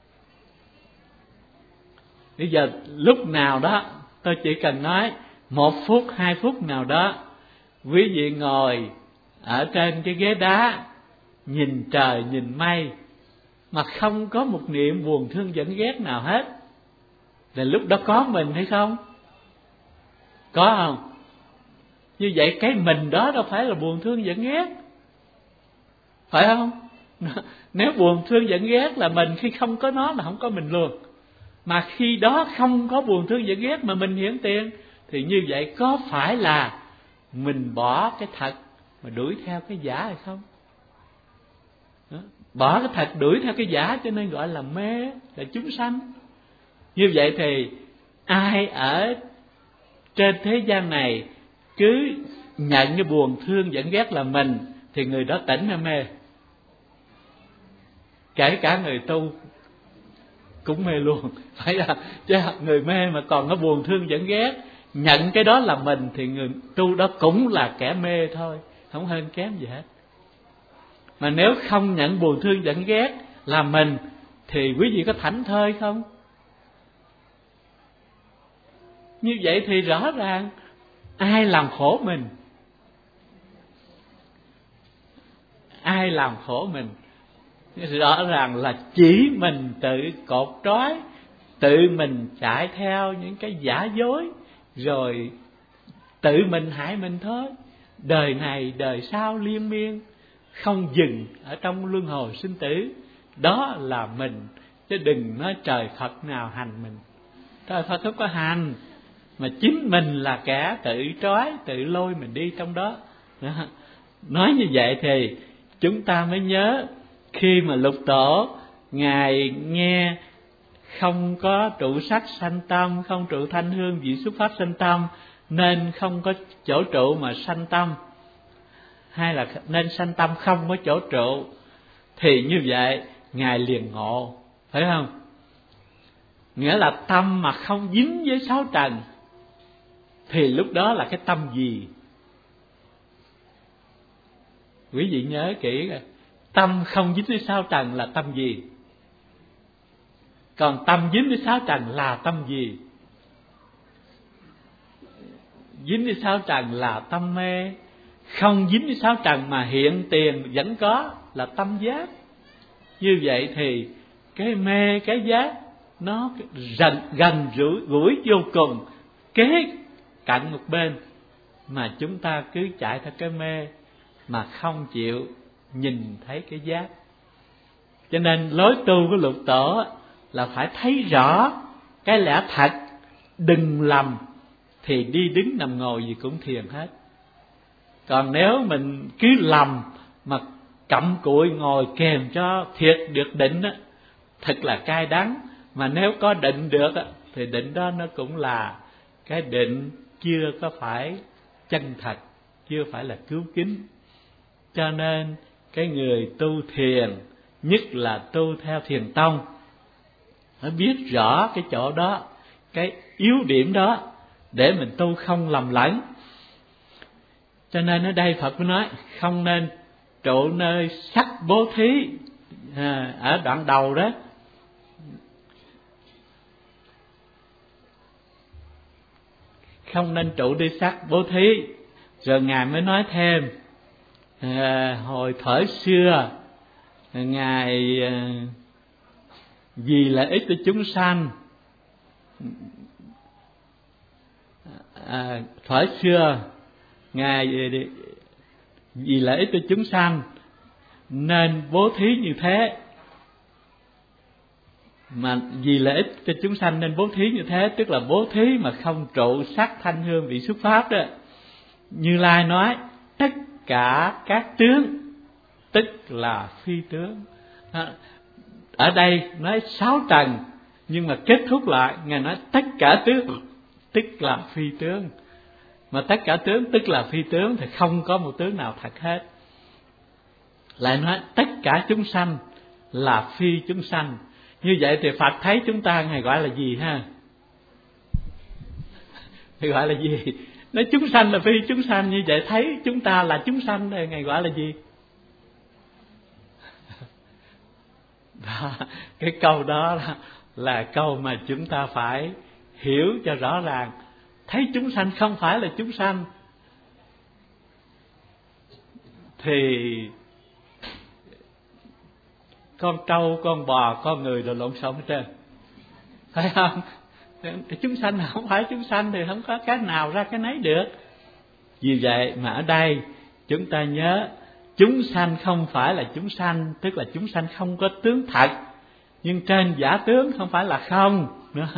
Bây giờ lúc nào đó tôi chỉ cần nói một phút, hai phút nào đó, quý vị ngồi ở trên cái ghế đá, nhìn trời, nhìn mây, mà không có một niệm buồn thương giận ghét nào hết, thì lúc đó có mình hay không? Có không? Như vậy cái mình đó đâu phải là buồn thương giận ghét, phải không? Nếu buồn thương giận ghét là mình, khi không có nó là không có mình luôn. Mà khi đó không có buồn thương giận ghét mà mình hiển tiền, thì như vậy có phải là mình bỏ cái thật mà đuổi theo cái giả hay không? Đó. Bỏ cái thật đuổi theo cái giả, cho nên gọi là mê, là chúng sanh. Như vậy thì ai ở trên thế gian này cứ nhận cái buồn thương giận ghét là mình, thì người đó tỉnh hay mê? Kể cả người tu cũng mê luôn, phải là chứ người mê mà còn có buồn thương giận ghét, nhận cái đó là mình, thì người tu đó cũng là kẻ mê thôi, không hơn kém gì hết. Mà nếu không nhận buồn thương giận ghét là mình, thì quý vị có thảnh thơi không? Như vậy thì rõ ràng ai làm khổ mình? Ai làm khổ mình? Rõ ràng là chỉ mình tự cột trói, tự mình chạy theo những cái giả dối, rồi tự mình hại mình thôi. Đời này đời sau liên miên, không dừng ở trong luân hồi sinh tử. Đó là mình, chứ đừng nói trời Phật nào hành mình. Trời Phật không có hành, mà chính mình là kẻ tự trói, tự lôi mình đi trong đó. Đó. Nói như vậy thì chúng ta mới nhớ, khi mà Lục Tổ Ngài nghe không có trụ sắc sanh tâm, không trụ thanh hương vị xuất pháp sanh tâm, nên không có chỗ trụ mà sanh tâm, hay là nên sanh tâm không có chỗ trụ, thì như vậy Ngài liền ngộ, phải không? Nghĩa là tâm mà không dính với sáu trần thì lúc đó là cái tâm gì? Quý vị nhớ kỹ rồi, tâm không dính với sáu trần là tâm gì? Còn tâm dính với sáu trần là tâm gì? Dính với sáu trần là tâm mê, không dính với sáu trần mà hiện tiền vẫn có là tâm giác. Như vậy thì cái mê cái giác nó gần, gần gũi, gũi vô cùng, kế cạnh một bên, mà chúng ta cứ chạy theo cái mê mà không chịu nhìn thấy cái giác. Cho nên lối tu của Lục Tổ là phải thấy rõ cái lẽ thật, đừng lầm, thì đi đứng nằm ngồi gì cũng thiền hết. Còn nếu mình cứ lầm mà cặm cụi ngồi kèm cho thiệt được định á, thật là cay đắng. Mà nếu có định được á, thì định đó nó cũng là cái định chưa có phải chân thật, chưa phải là cứu kính. Cho nên cái người tu thiền, nhất là tu theo thiền tông, phải biết rõ cái chỗ đó, cái yếu điểm đó, để mình tu không lầm lẫn. Cho nên ở đây Phật mới nói không nên trụ nơi sắc bố thí, à, ở đoạn đầu đó. Không nên trụ đi sắc bố thí. Rồi Ngài mới nói thêm, à, hồi thời xưa Ngài à, vì lợi ích cho chúng sanh, à, thời xưa Ngài vì lợi ích cho chúng sanh nên bố thí như thế. Mà vì lợi ích cho chúng sanh nên bố thí như thế, tức là bố thí mà không trụ sắc thanh hương vị xuất pháp đó. Như Lai nói tất cả các tướng tức là phi tướng. Ở đây nói sáu trần, nhưng mà kết thúc lại Ngài nói tất cả tướng tức là phi tướng. Mà tất cả tướng tức là phi tướng thì không có một tướng nào thật hết. Lại nói tất cả chúng sanh là phi chúng sanh. Như vậy thì Phật thấy chúng ta Ngài gọi là gì ha? Ngài gọi là gì? Nói chúng sanh là phi chúng sanh, như vậy thấy chúng ta là chúng sanh thì Ngài gọi là gì? Đó, cái câu đó là, là câu mà chúng ta phải hiểu cho rõ ràng. Thấy chúng sanh không phải là chúng sanh thì con trâu, con bò, con người đều lộn xộn hết trơn, phải không? Chúng sanh không phải chúng sanh thì không có cái nào ra cái nấy được. Vì vậy mà ở đây chúng ta nhớ, chúng sanh không phải là chúng sanh, tức là chúng sanh không có tướng thật, nhưng trên giả tướng không phải là không nữa.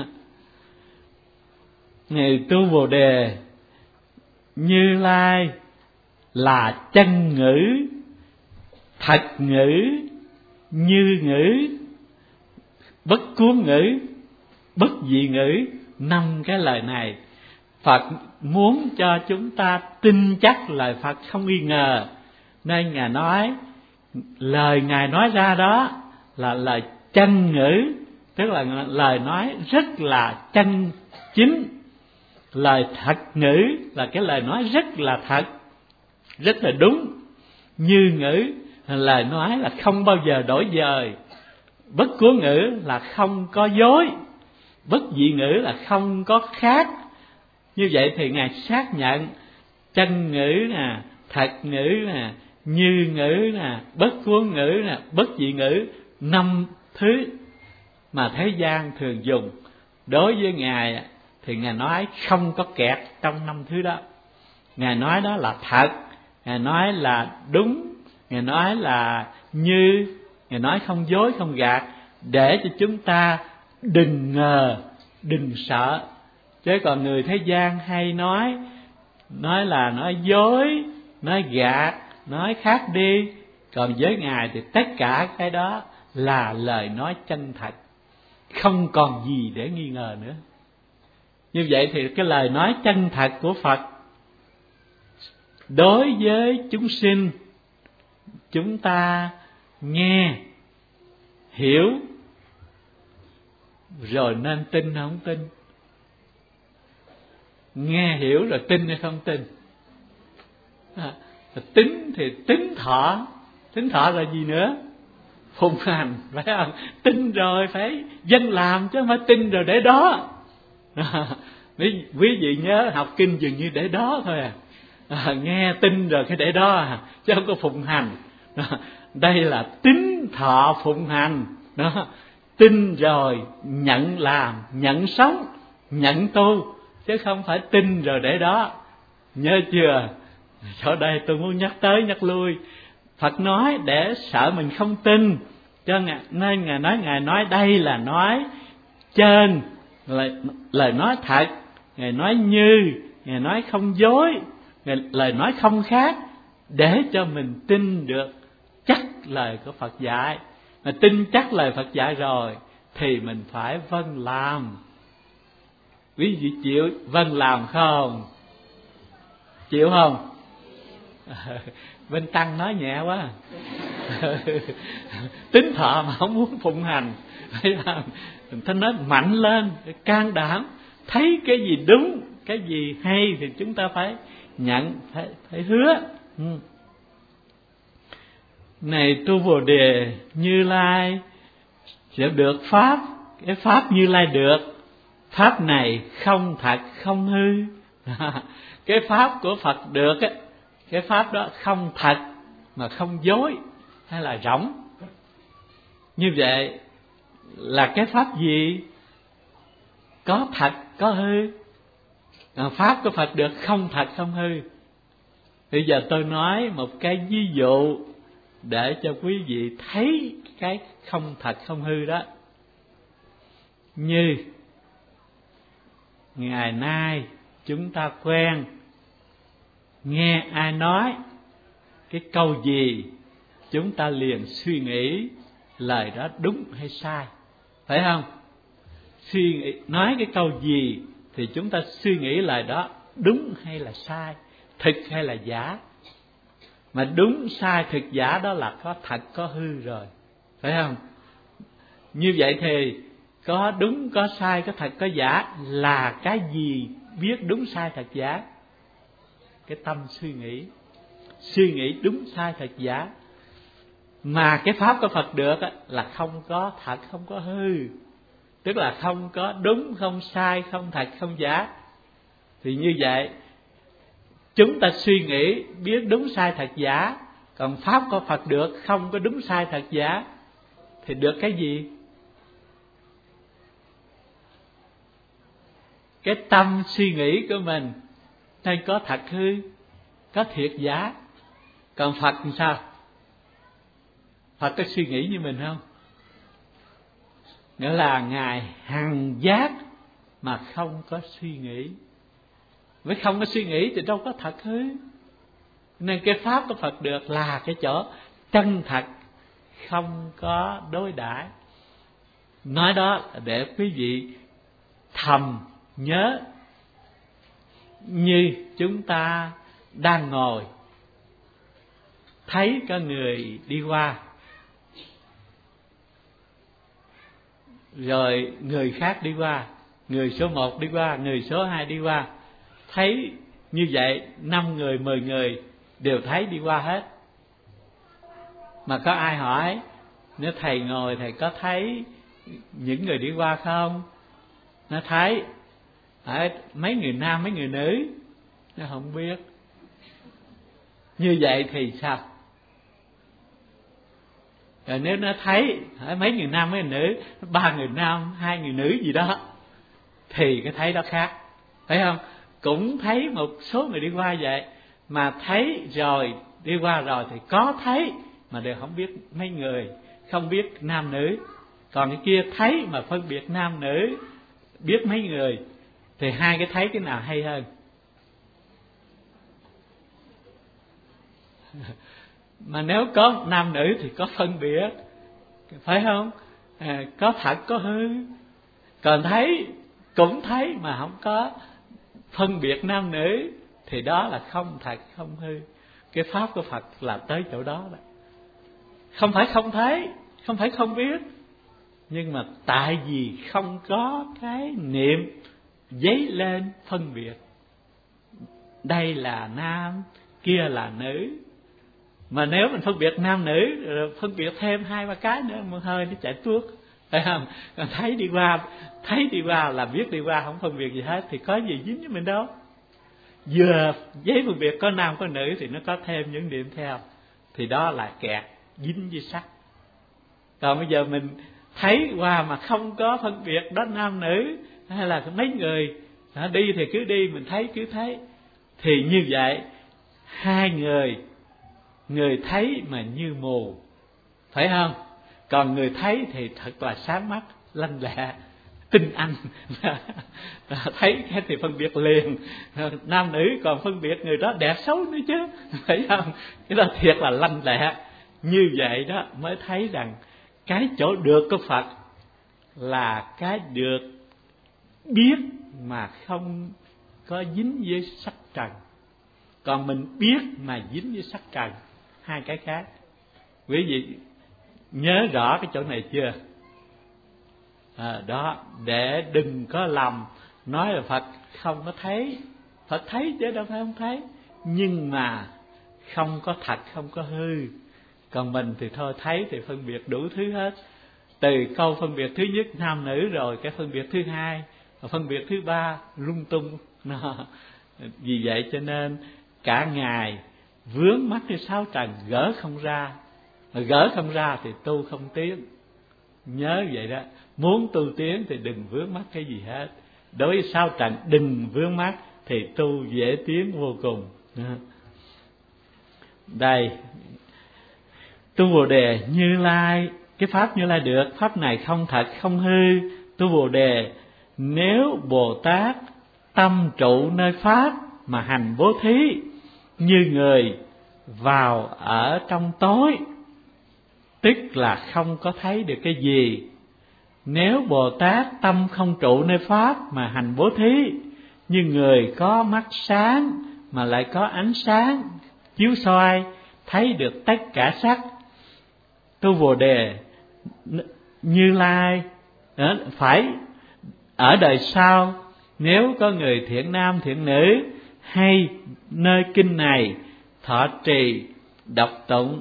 Người tu Bồ Đề, Như Lai là chân ngữ, thật ngữ, như ngữ, bất cuốn ngữ, bất dị ngữ. Năm cái lời này Phật muốn cho chúng ta tin chắc lời Phật không nghi ngờ, nên Ngài nói lời Ngài nói ra đó là lời chân ngữ, tức là lời nói rất là chân chính. Lời thật ngữ là cái lời nói rất là thật, rất là đúng. Như ngữ lời nói là không bao giờ đổi dời. Bất cuốn ngữ là không có dối. Bất dị ngữ là không có khác. Như vậy thì Ngài xác nhận chân ngữ nè, thật ngữ nè, như ngữ nè, bất cuốn ngữ nè, bất dị ngữ, năm thứ mà thế gian thường dùng. Đối với Ngài thì Ngài nói không có kẹt trong năm thứ đó. Ngài nói đó là thật, Ngài nói là đúng, Ngài nói là như, Ngài nói không dối không gạt, để cho chúng ta đừng ngờ, đừng sợ. Chứ còn người thế gian hay nói, nói là nói dối, nói gạt, nói khác đi. Còn với Ngài thì tất cả cái đó là lời nói chân thật, không còn gì để nghi ngờ nữa. Như vậy thì cái lời nói chân thật của Phật đối với chúng sinh, chúng ta nghe, hiểu, rồi nên tin hay không tin. Nghe hiểu rồi tin hay không tin. À, tính thì tính thọ. Tính thọ là gì nữa? Phụng hành, phải không? Tin rồi phải dân làm chứ không phải tin rồi để đó. À, quý vị nhớ học kinh dường như để đó thôi à. À, nghe tin rồi cái để đó à, chứ không có phụng hành. À, đây là tín thọ phụng hành. Đó. Tin rồi nhận làm, nhận sống, nhận tu, chứ không phải tin rồi để đó. Nhớ chưa? Chỗ đây tôi muốn nhắc tới nhắc lui. Phật nói để sợ mình không tin, cho nên Ngài nói Ngài nói đây là nói trên lời, lời nói thật. Ngài nói như, Ngài nói không dối, Ngài, lời nói không khác, để cho mình tin được chắc lời của Phật dạy. Mà tin chắc lời Phật dạy rồi thì mình phải vâng làm. Quý vị chịu vâng làm không? Chịu không? Bên Tăng nói nhẹ quá. Tín thọ mà không muốn phụng hành. Tôi nói mạnh lên, can đảm. Thấy cái gì đúng, cái gì hay thì chúng ta phải nhận, phải, phải hứa. Ừ. Này tu Bồ Đề, Như Lai sẽ được pháp. Cái pháp Như Lai được, pháp này không thật không hư. Cái pháp của Phật được á, cái pháp đó không thật mà không dối hay là rỗng. Như vậy là cái pháp gì? Có thật có hư. Pháp của Phật được không thật không hư. Bây giờ tôi nói một cái ví dụ để cho quý vị thấy cái không thật không hư đó. Như ngày nay chúng ta quen nghe ai nói cái câu gì, chúng ta liền suy nghĩ lời đó đúng hay sai, phải không? Suy nghĩ, nói cái câu gì thì chúng ta suy nghĩ lời đó đúng hay là sai, thực hay là giả. Mà đúng sai thực giả đó là có thật có hư rồi, phải không? Như vậy thì có đúng có sai, có thật có giả là cái gì biết đúng sai thật giả? Cái tâm suy nghĩ. Suy nghĩ đúng sai thật giả. Mà cái pháp của Phật được là không có thật không có hư, tức là không có đúng không sai, không thật không giả. Thì như vậy chúng ta suy nghĩ biết đúng sai thật giả, còn pháp của Phật được không có đúng sai thật giả, thì được cái gì? Cái tâm suy nghĩ của mình nên có thật hư, có thiệt giả. Còn Phật thì sao? Phật có suy nghĩ như mình không? Nghĩa là Ngài hằng giác mà không có suy nghĩ. Với không có suy nghĩ thì đâu có thật hư. Nên cái pháp của Phật được là cái chỗ chân thật, không có đối đãi. Nói đó để quý vị thầm nhớ. Như chúng ta đang ngồi, thấy có người đi qua, rồi người khác đi qua, người số một đi qua, người số hai đi qua. Thấy như vậy, năm người, mười người đều thấy đi qua hết. Mà có ai hỏi, nếu thầy ngồi thầy có thấy những người đi qua không? Nó thấy. Hỏi mấy người nam, mấy người nữ? Nó không biết. Như vậy thì sao? Rồi nếu nó thấy hỏi mấy người nam mấy người nữ, ba người nam hai người nữ gì đó, thì cái thấy đó khác, phải không? Cũng thấy một số người đi qua vậy, mà thấy rồi đi qua rồi thì có thấy mà đều không biết mấy người, không biết nam nữ. Còn cái kia thấy mà phân biệt nam nữ, biết mấy người, thì hai cái thấy cái nào hay hơn? Mà nếu có nam nữ thì có phân biệt, phải không? À, có thật có hư, còn thấy cũng thấy mà không có phân biệt nam nữ thì đó là không thật không hư. Cái pháp của Phật là tới chỗ đó đó. Không phải không thấy, không phải không biết, nhưng mà tại vì không có cái niệm dấy lên phân biệt, đây là nam, kia là nữ. Mà nếu mình phân biệt nam nữ, phân biệt thêm hai ba cái nữa, một hơi nó chạy tuốt, phải không? Còn thấy đi qua, thấy đi qua là biết đi qua, không phân biệt gì hết, thì có gì dính với mình đâu. Vừa giấy phân biệt có nam có nữ thì nó có thêm những điểm theo, thì đó là kẹt, dính với sắc. Còn bây giờ mình thấy qua mà không có phân biệt đó nam nữ, hay là mấy người đi thì cứ đi, mình thấy cứ thấy, thì như vậy hai người, người thấy mà như mù, phải không? Còn người thấy thì thật là sáng mắt, lanh lẹ, tinh anh. Thấy thì phân biệt liền nam nữ, còn phân biệt người đó đẹp xấu nữa chứ, phải không? Cái đó thiệt là lanh lẹ. Như vậy đó mới thấy rằng cái chỗ được của Phật là cái được biết mà không có dính với sắc trần. Còn mình biết mà dính với sắc trần, hai cái khác. Quý vị nhớ rõ cái chỗ này chưa? À, đó, để đừng có lầm nói là Phật không có thấy. Phật thấy chứ đâu phải không thấy, nhưng mà không có thật, không có hư. Còn mình thì thôi, thấy thì phân biệt đủ thứ hết. Từ câu phân biệt thứ nhất nam nữ, rồi cái phân biệt thứ hai, và phân biệt thứ ba lung tung. Vì vậy cho nên cả ngày vướng mắc cái sáu trần gỡ không ra, mà gỡ không ra thì tu không tiến. Nhớ vậy đó, muốn tu tiến thì đừng vướng mắc cái gì hết. Đối với sáu trần đừng vướng mắc thì tu dễ tiến vô cùng. Đây, tu Bồ Đề Như Lai, cái pháp Như Lai được, pháp này không thật không hư. Tu Bồ Đề, nếu Bồ Tát tâm trụ nơi pháp mà hành bố thí, như người vào ở trong tối, tức là không có thấy được cái gì. Nếu Bồ Tát tâm không trụ nơi pháp mà hành bố thí, như người có mắt sáng mà lại có ánh sáng chiếu soi, thấy được tất cả sắc. Tu Bồ Đề Như Lai phải ở đời sau, nếu có người thiện nam thiện nữ hay nơi kinh này thọ trì đọc tụng,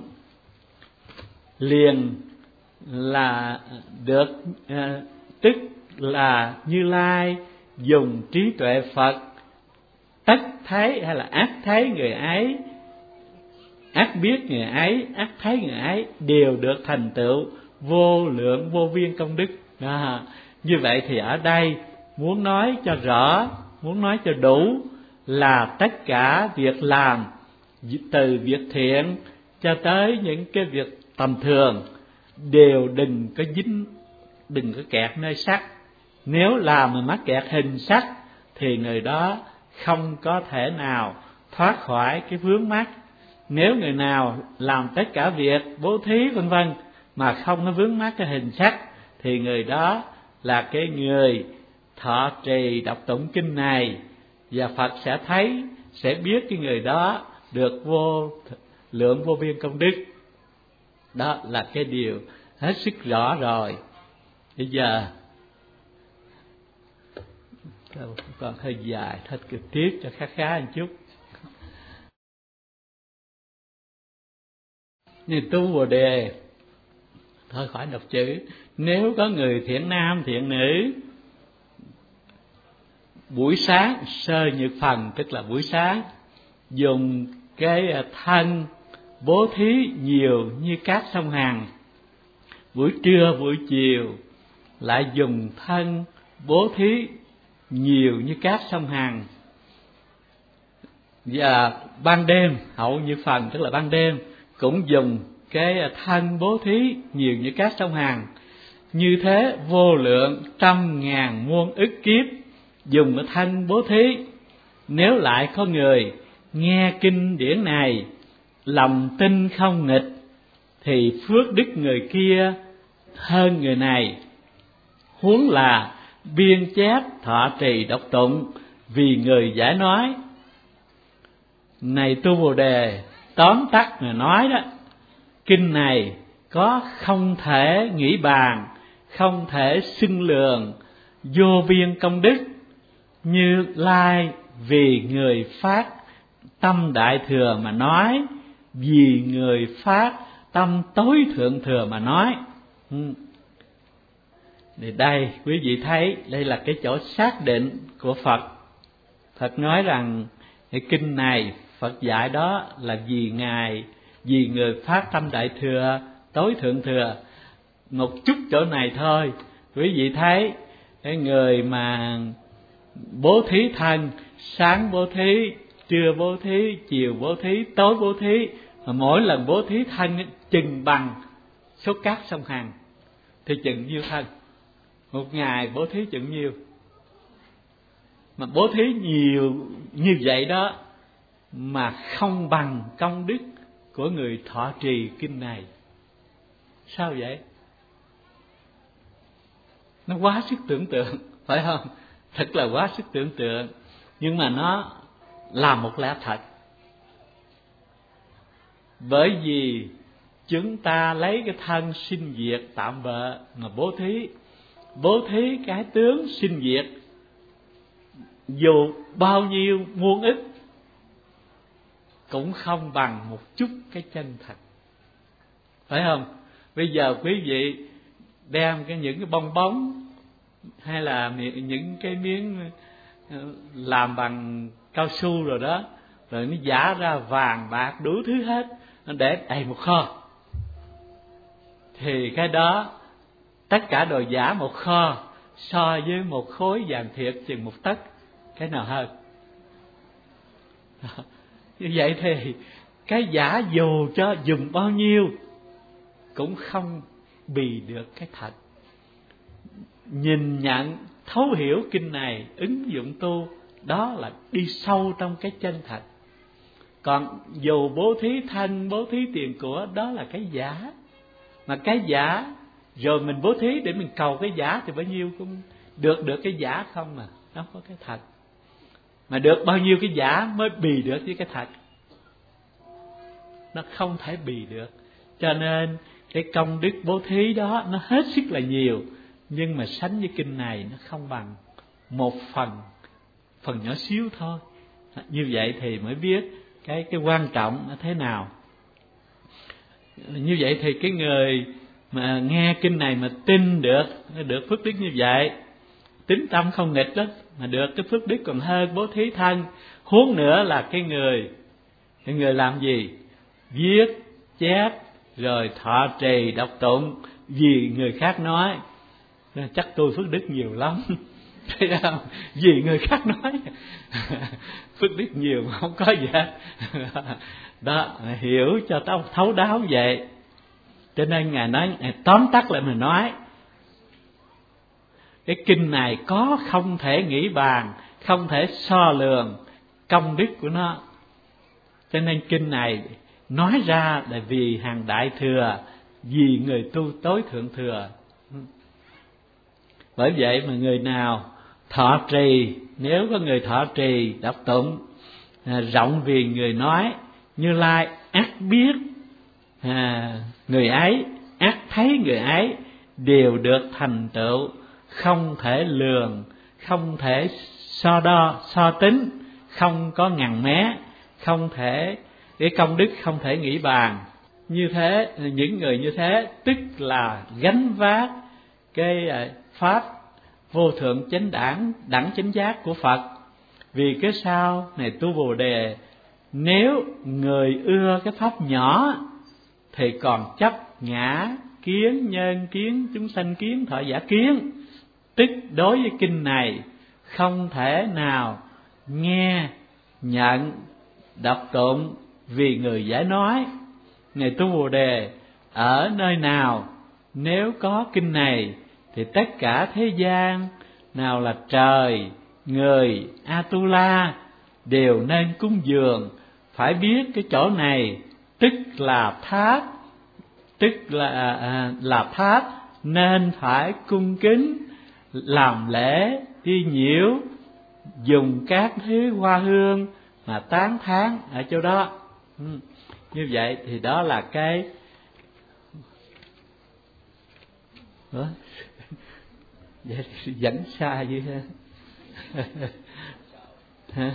liền là được, à, tức là Như Lai dùng trí tuệ Phật tất thấy hay là ác thấy người ấy, ác biết người ấy, ác thấy người ấy, đều được thành tựu vô lượng vô biên công đức. À, như vậy thì ở đây muốn nói cho rõ, muốn nói cho đủ là tất cả việc làm, từ việc thiện cho tới những cái việc tầm thường, đều đừng có dính, đừng có kẹt nơi sắc. Nếu làm mà mắc kẹt hình sắc thì người đó không có thể nào thoát khỏi cái vướng mắc. Nếu người nào làm tất cả việc bố thí vân vân mà không có vướng mắc cái hình sắc, thì người đó là cái người thọ trì đọc tụng kinh này, và Phật sẽ thấy, sẽ biết cái người đó được vô lượng vô biên công đức. Đó là cái điều hết sức rõ rồi. Bây giờ còn hơi dài, thật cực tiết cho khá khá một chút. Nên tu Bồ Đề, thôi khỏi đọc chữ. Nếu có người thiện nam thiện nữ, buổi sáng sơ nhật phần, tức là buổi sáng, dùng cái thân bố thí nhiều như cát sông Hằng. Buổi trưa buổi chiều lại dùng thân bố thí nhiều như cát sông Hằng. Và ban đêm hậu nhật phần, tức là ban đêm, cũng dùng cái thân bố thí nhiều như cát sông Hằng. Như thế vô lượng trăm ngàn muôn ức kiếp dùng cái thân bố thí. Nếu lại có người nghe kinh điển này, lòng tin không nghịch, thì phước đức người kia hơn người này, huống là biên chép thọ trì đọc tụng vì người giải nói. Này tu Bồ Đề, tóm tắt mà nói đó, kinh này có không thể nghĩ bàn, không thể xưng lường, vô biên công đức. Như Lai vì người phát tâm đại thừa mà nói, vì người phát tâm tối thượng thừa mà nói. Thì đây quý vị thấy, đây là cái chỗ xác định của Phật. Phật nói rằng cái kinh này Phật dạy đó là vì Ngài, vì người phát tâm đại thừa, tối thượng thừa. Một chút chỗ này thôi, quý vị thấy cái người mà bố thí thân, sáng bố thí, trưa bố thí, chiều bố thí, tối bố thí, mà mỗi lần bố thí thân chừng bằng số cát sông Hằng, thì chừng nhiêu thân. Một ngày bố thí chừng nhiêu. Mà bố thí nhiều như vậy đó mà không bằng công đức của người thọ trì kinh này. Sao vậy? Nó quá sức tưởng tượng, phải không? Thật là quá sức tưởng tượng. Nhưng mà nó là một lẽ thật. Bởi vì chúng ta lấy cái thân sinh diệt tạm bợ mà bố thí. Bố thí cái tướng sinh diệt, dù bao nhiêu muôn ức cũng không bằng một chút cái chân thật, phải không? Bây giờ quý vị đem cái những cái bong bóng hay là những cái miếng làm bằng cao su rồi đó, rồi nó giả ra vàng bạc đủ thứ hết, nó để đầy một kho, thì cái đó tất cả đồ giả một kho so với một khối vàng thiệt chừng một tấc, cái nào hơn? Như vậy thì cái giả dù cho dùng bao nhiêu cũng không bì được cái thật. Nhìn nhận, thấu hiểu kinh này, ứng dụng tu, đó là đi sâu trong cái chân thật. Còn dù bố thí thân, bố thí tiền của, đó là cái giả. Mà cái giả rồi mình bố thí để mình cầu cái giả thì bao nhiêu cũng được được cái giả không mà, nó có cái thật. Mà được bao nhiêu cái giả mới bì được với cái thật. Nó không thể bì được. Cho nên cái công đức bố thí đó nó hết sức là nhiều, nhưng mà sánh với kinh này nó không bằng một phần, phần nhỏ xíu thôi. Như vậy thì mới biết cái cái quan trọng nó thế nào. Như vậy thì cái người mà nghe kinh này mà tin được, được phước đức như vậy, tín tâm không nghịch đó, mà được cái phước đức còn hơn bố thí thân. Huống nữa là cái người, cái người làm gì? Viết, chép, rồi thọ trì, đọc tụng vì người khác nói. Chắc tôi phước đức nhiều lắm. Thấy không? Vì người khác nói. Phước đức nhiều mà không có gì hết. Đó, hiểu cho tao thấu đáo vậy. Cho nên Ngài nói, Ngài tóm tắt lại mình nói, cái kinh này có không thể nghĩ bàn, không thể so lường công đức của nó. Cho nên kinh này nói ra là vì hàng đại thừa, vì người tu tối thượng thừa. Bởi vậy mà người nào thọ trì, nếu có người thọ trì đọc tụng à, rộng vì người nói, Như Lai ắt biết à, người ấy, ắt thấy người ấy đều được thành tựu, không thể lường, không thể so đo, so tính, không có ngần mé, không thể, cái công đức không thể nghĩ bàn. Như thế, những người như thế tức là gánh vác cái pháp vô thượng chánh đẳng, đẳng chánh giác của Phật. Vì cái sao này tu Bồ Đề, nếu người ưa cái pháp nhỏ thì còn chấp ngã kiến, nhân kiến, chúng sanh kiến, thọ giả kiến. Tức đối với kinh này không thể nào nghe, nhận, đọc tụng vì người giải nói. Này tu Bồ Đề, ở nơi nào nếu có kinh này thì tất cả thế gian, nào là trời, người, Atula đều nên cúng dường. Phải biết cái chỗ này tức là tháp, tức là à, là tháp nên phải cung kính làm lễ đi nhiễu, dùng các thứ hoa hương mà tán thán ở chỗ đó. Ừ. Như vậy thì đó là cái Ủa? Vậy dẫn xa vậy ha.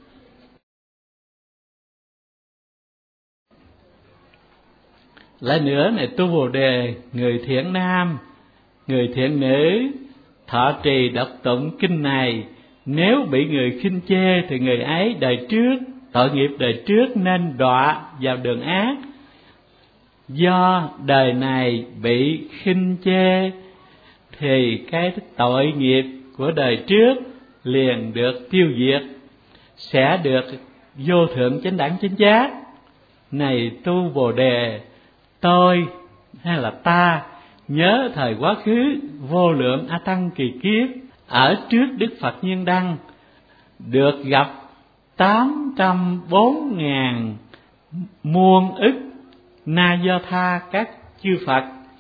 Lại nữa này, tu Bồ Đề, người thiện nam, người thiện nữ thọ trì đọc tụng kinh này, nếu bị người khinh chê thì người ấy đời trước, tội nghiệp đời trước nên đọa vào đường ác. Do đời này bị khinh chê thì cái tội nghiệp của đời trước liền được tiêu diệt, sẽ được vô thượng chánh đẳng chánh giác. Này tu Bồ Đề, tôi hay là ta nhớ thời quá khứ vô lượng a tăng kỳ kiếp, ở trước Đức Phật Nhiên Đăng, được gặp tám trăm bốn ngàn muôn ức na do tha các chư Phật,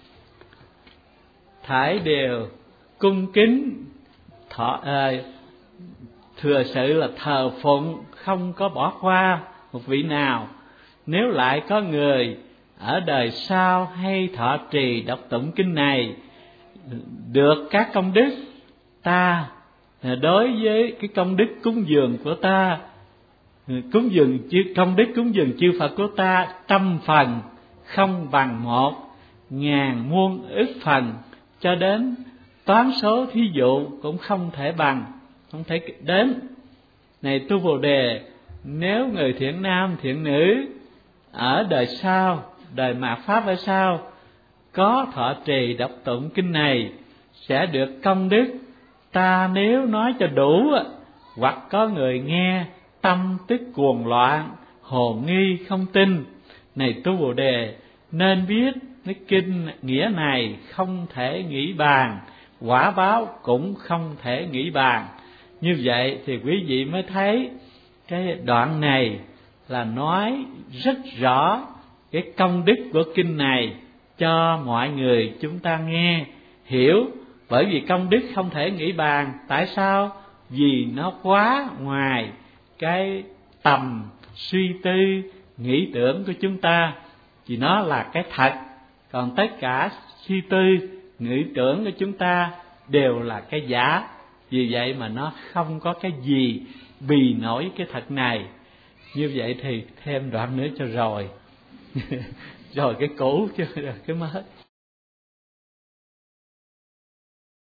thải đều cung kính thọ à, thừa sự là thờ phụng, không có bỏ qua một vị nào. Nếu lại có người ở đời sau hay thọ trì đọc tụng kinh này, được các công đức, ta đối với cái công đức cúng dường của ta, cúng dường chư công đức cúng dường chư Phật của ta trăm phần không bằng một, ngàn muôn ức phần, cho đến toán số thí dụ cũng không thể bằng, không thể đến. Này tu Bồ Đề, nếu người thiện nam thiện nữ ở đời sau, đời mạt pháp ở sau, có thọ trì đọc tụng kinh này, sẽ được công đức. Ta nếu nói cho đủ, hoặc có người nghe tâm tức cuồng loạn, hồ nghi không tin. Này tu Bồ Đề, nên biết cái kinh nghĩa này không thể nghĩ bàn, quả báo cũng không thể nghĩ bàn. Như vậy thì quý vị mới thấy cái đoạn này là nói rất rõ cái công đức của kinh này cho mọi người chúng ta nghe hiểu. Bởi vì công đức không thể nghĩ bàn. Tại sao? Vì nó quá ngoài cái tầm suy tư nghĩ tưởng của chúng ta. Vì nó là cái thật, còn tất cả suy tư nghĩ tưởng của chúng ta đều là cái giả. Vì vậy mà nó không có cái gì bì nổi cái thật này. Như vậy thì thêm đoạn nữa cho rồi rồi cái cũ chứ cái mới.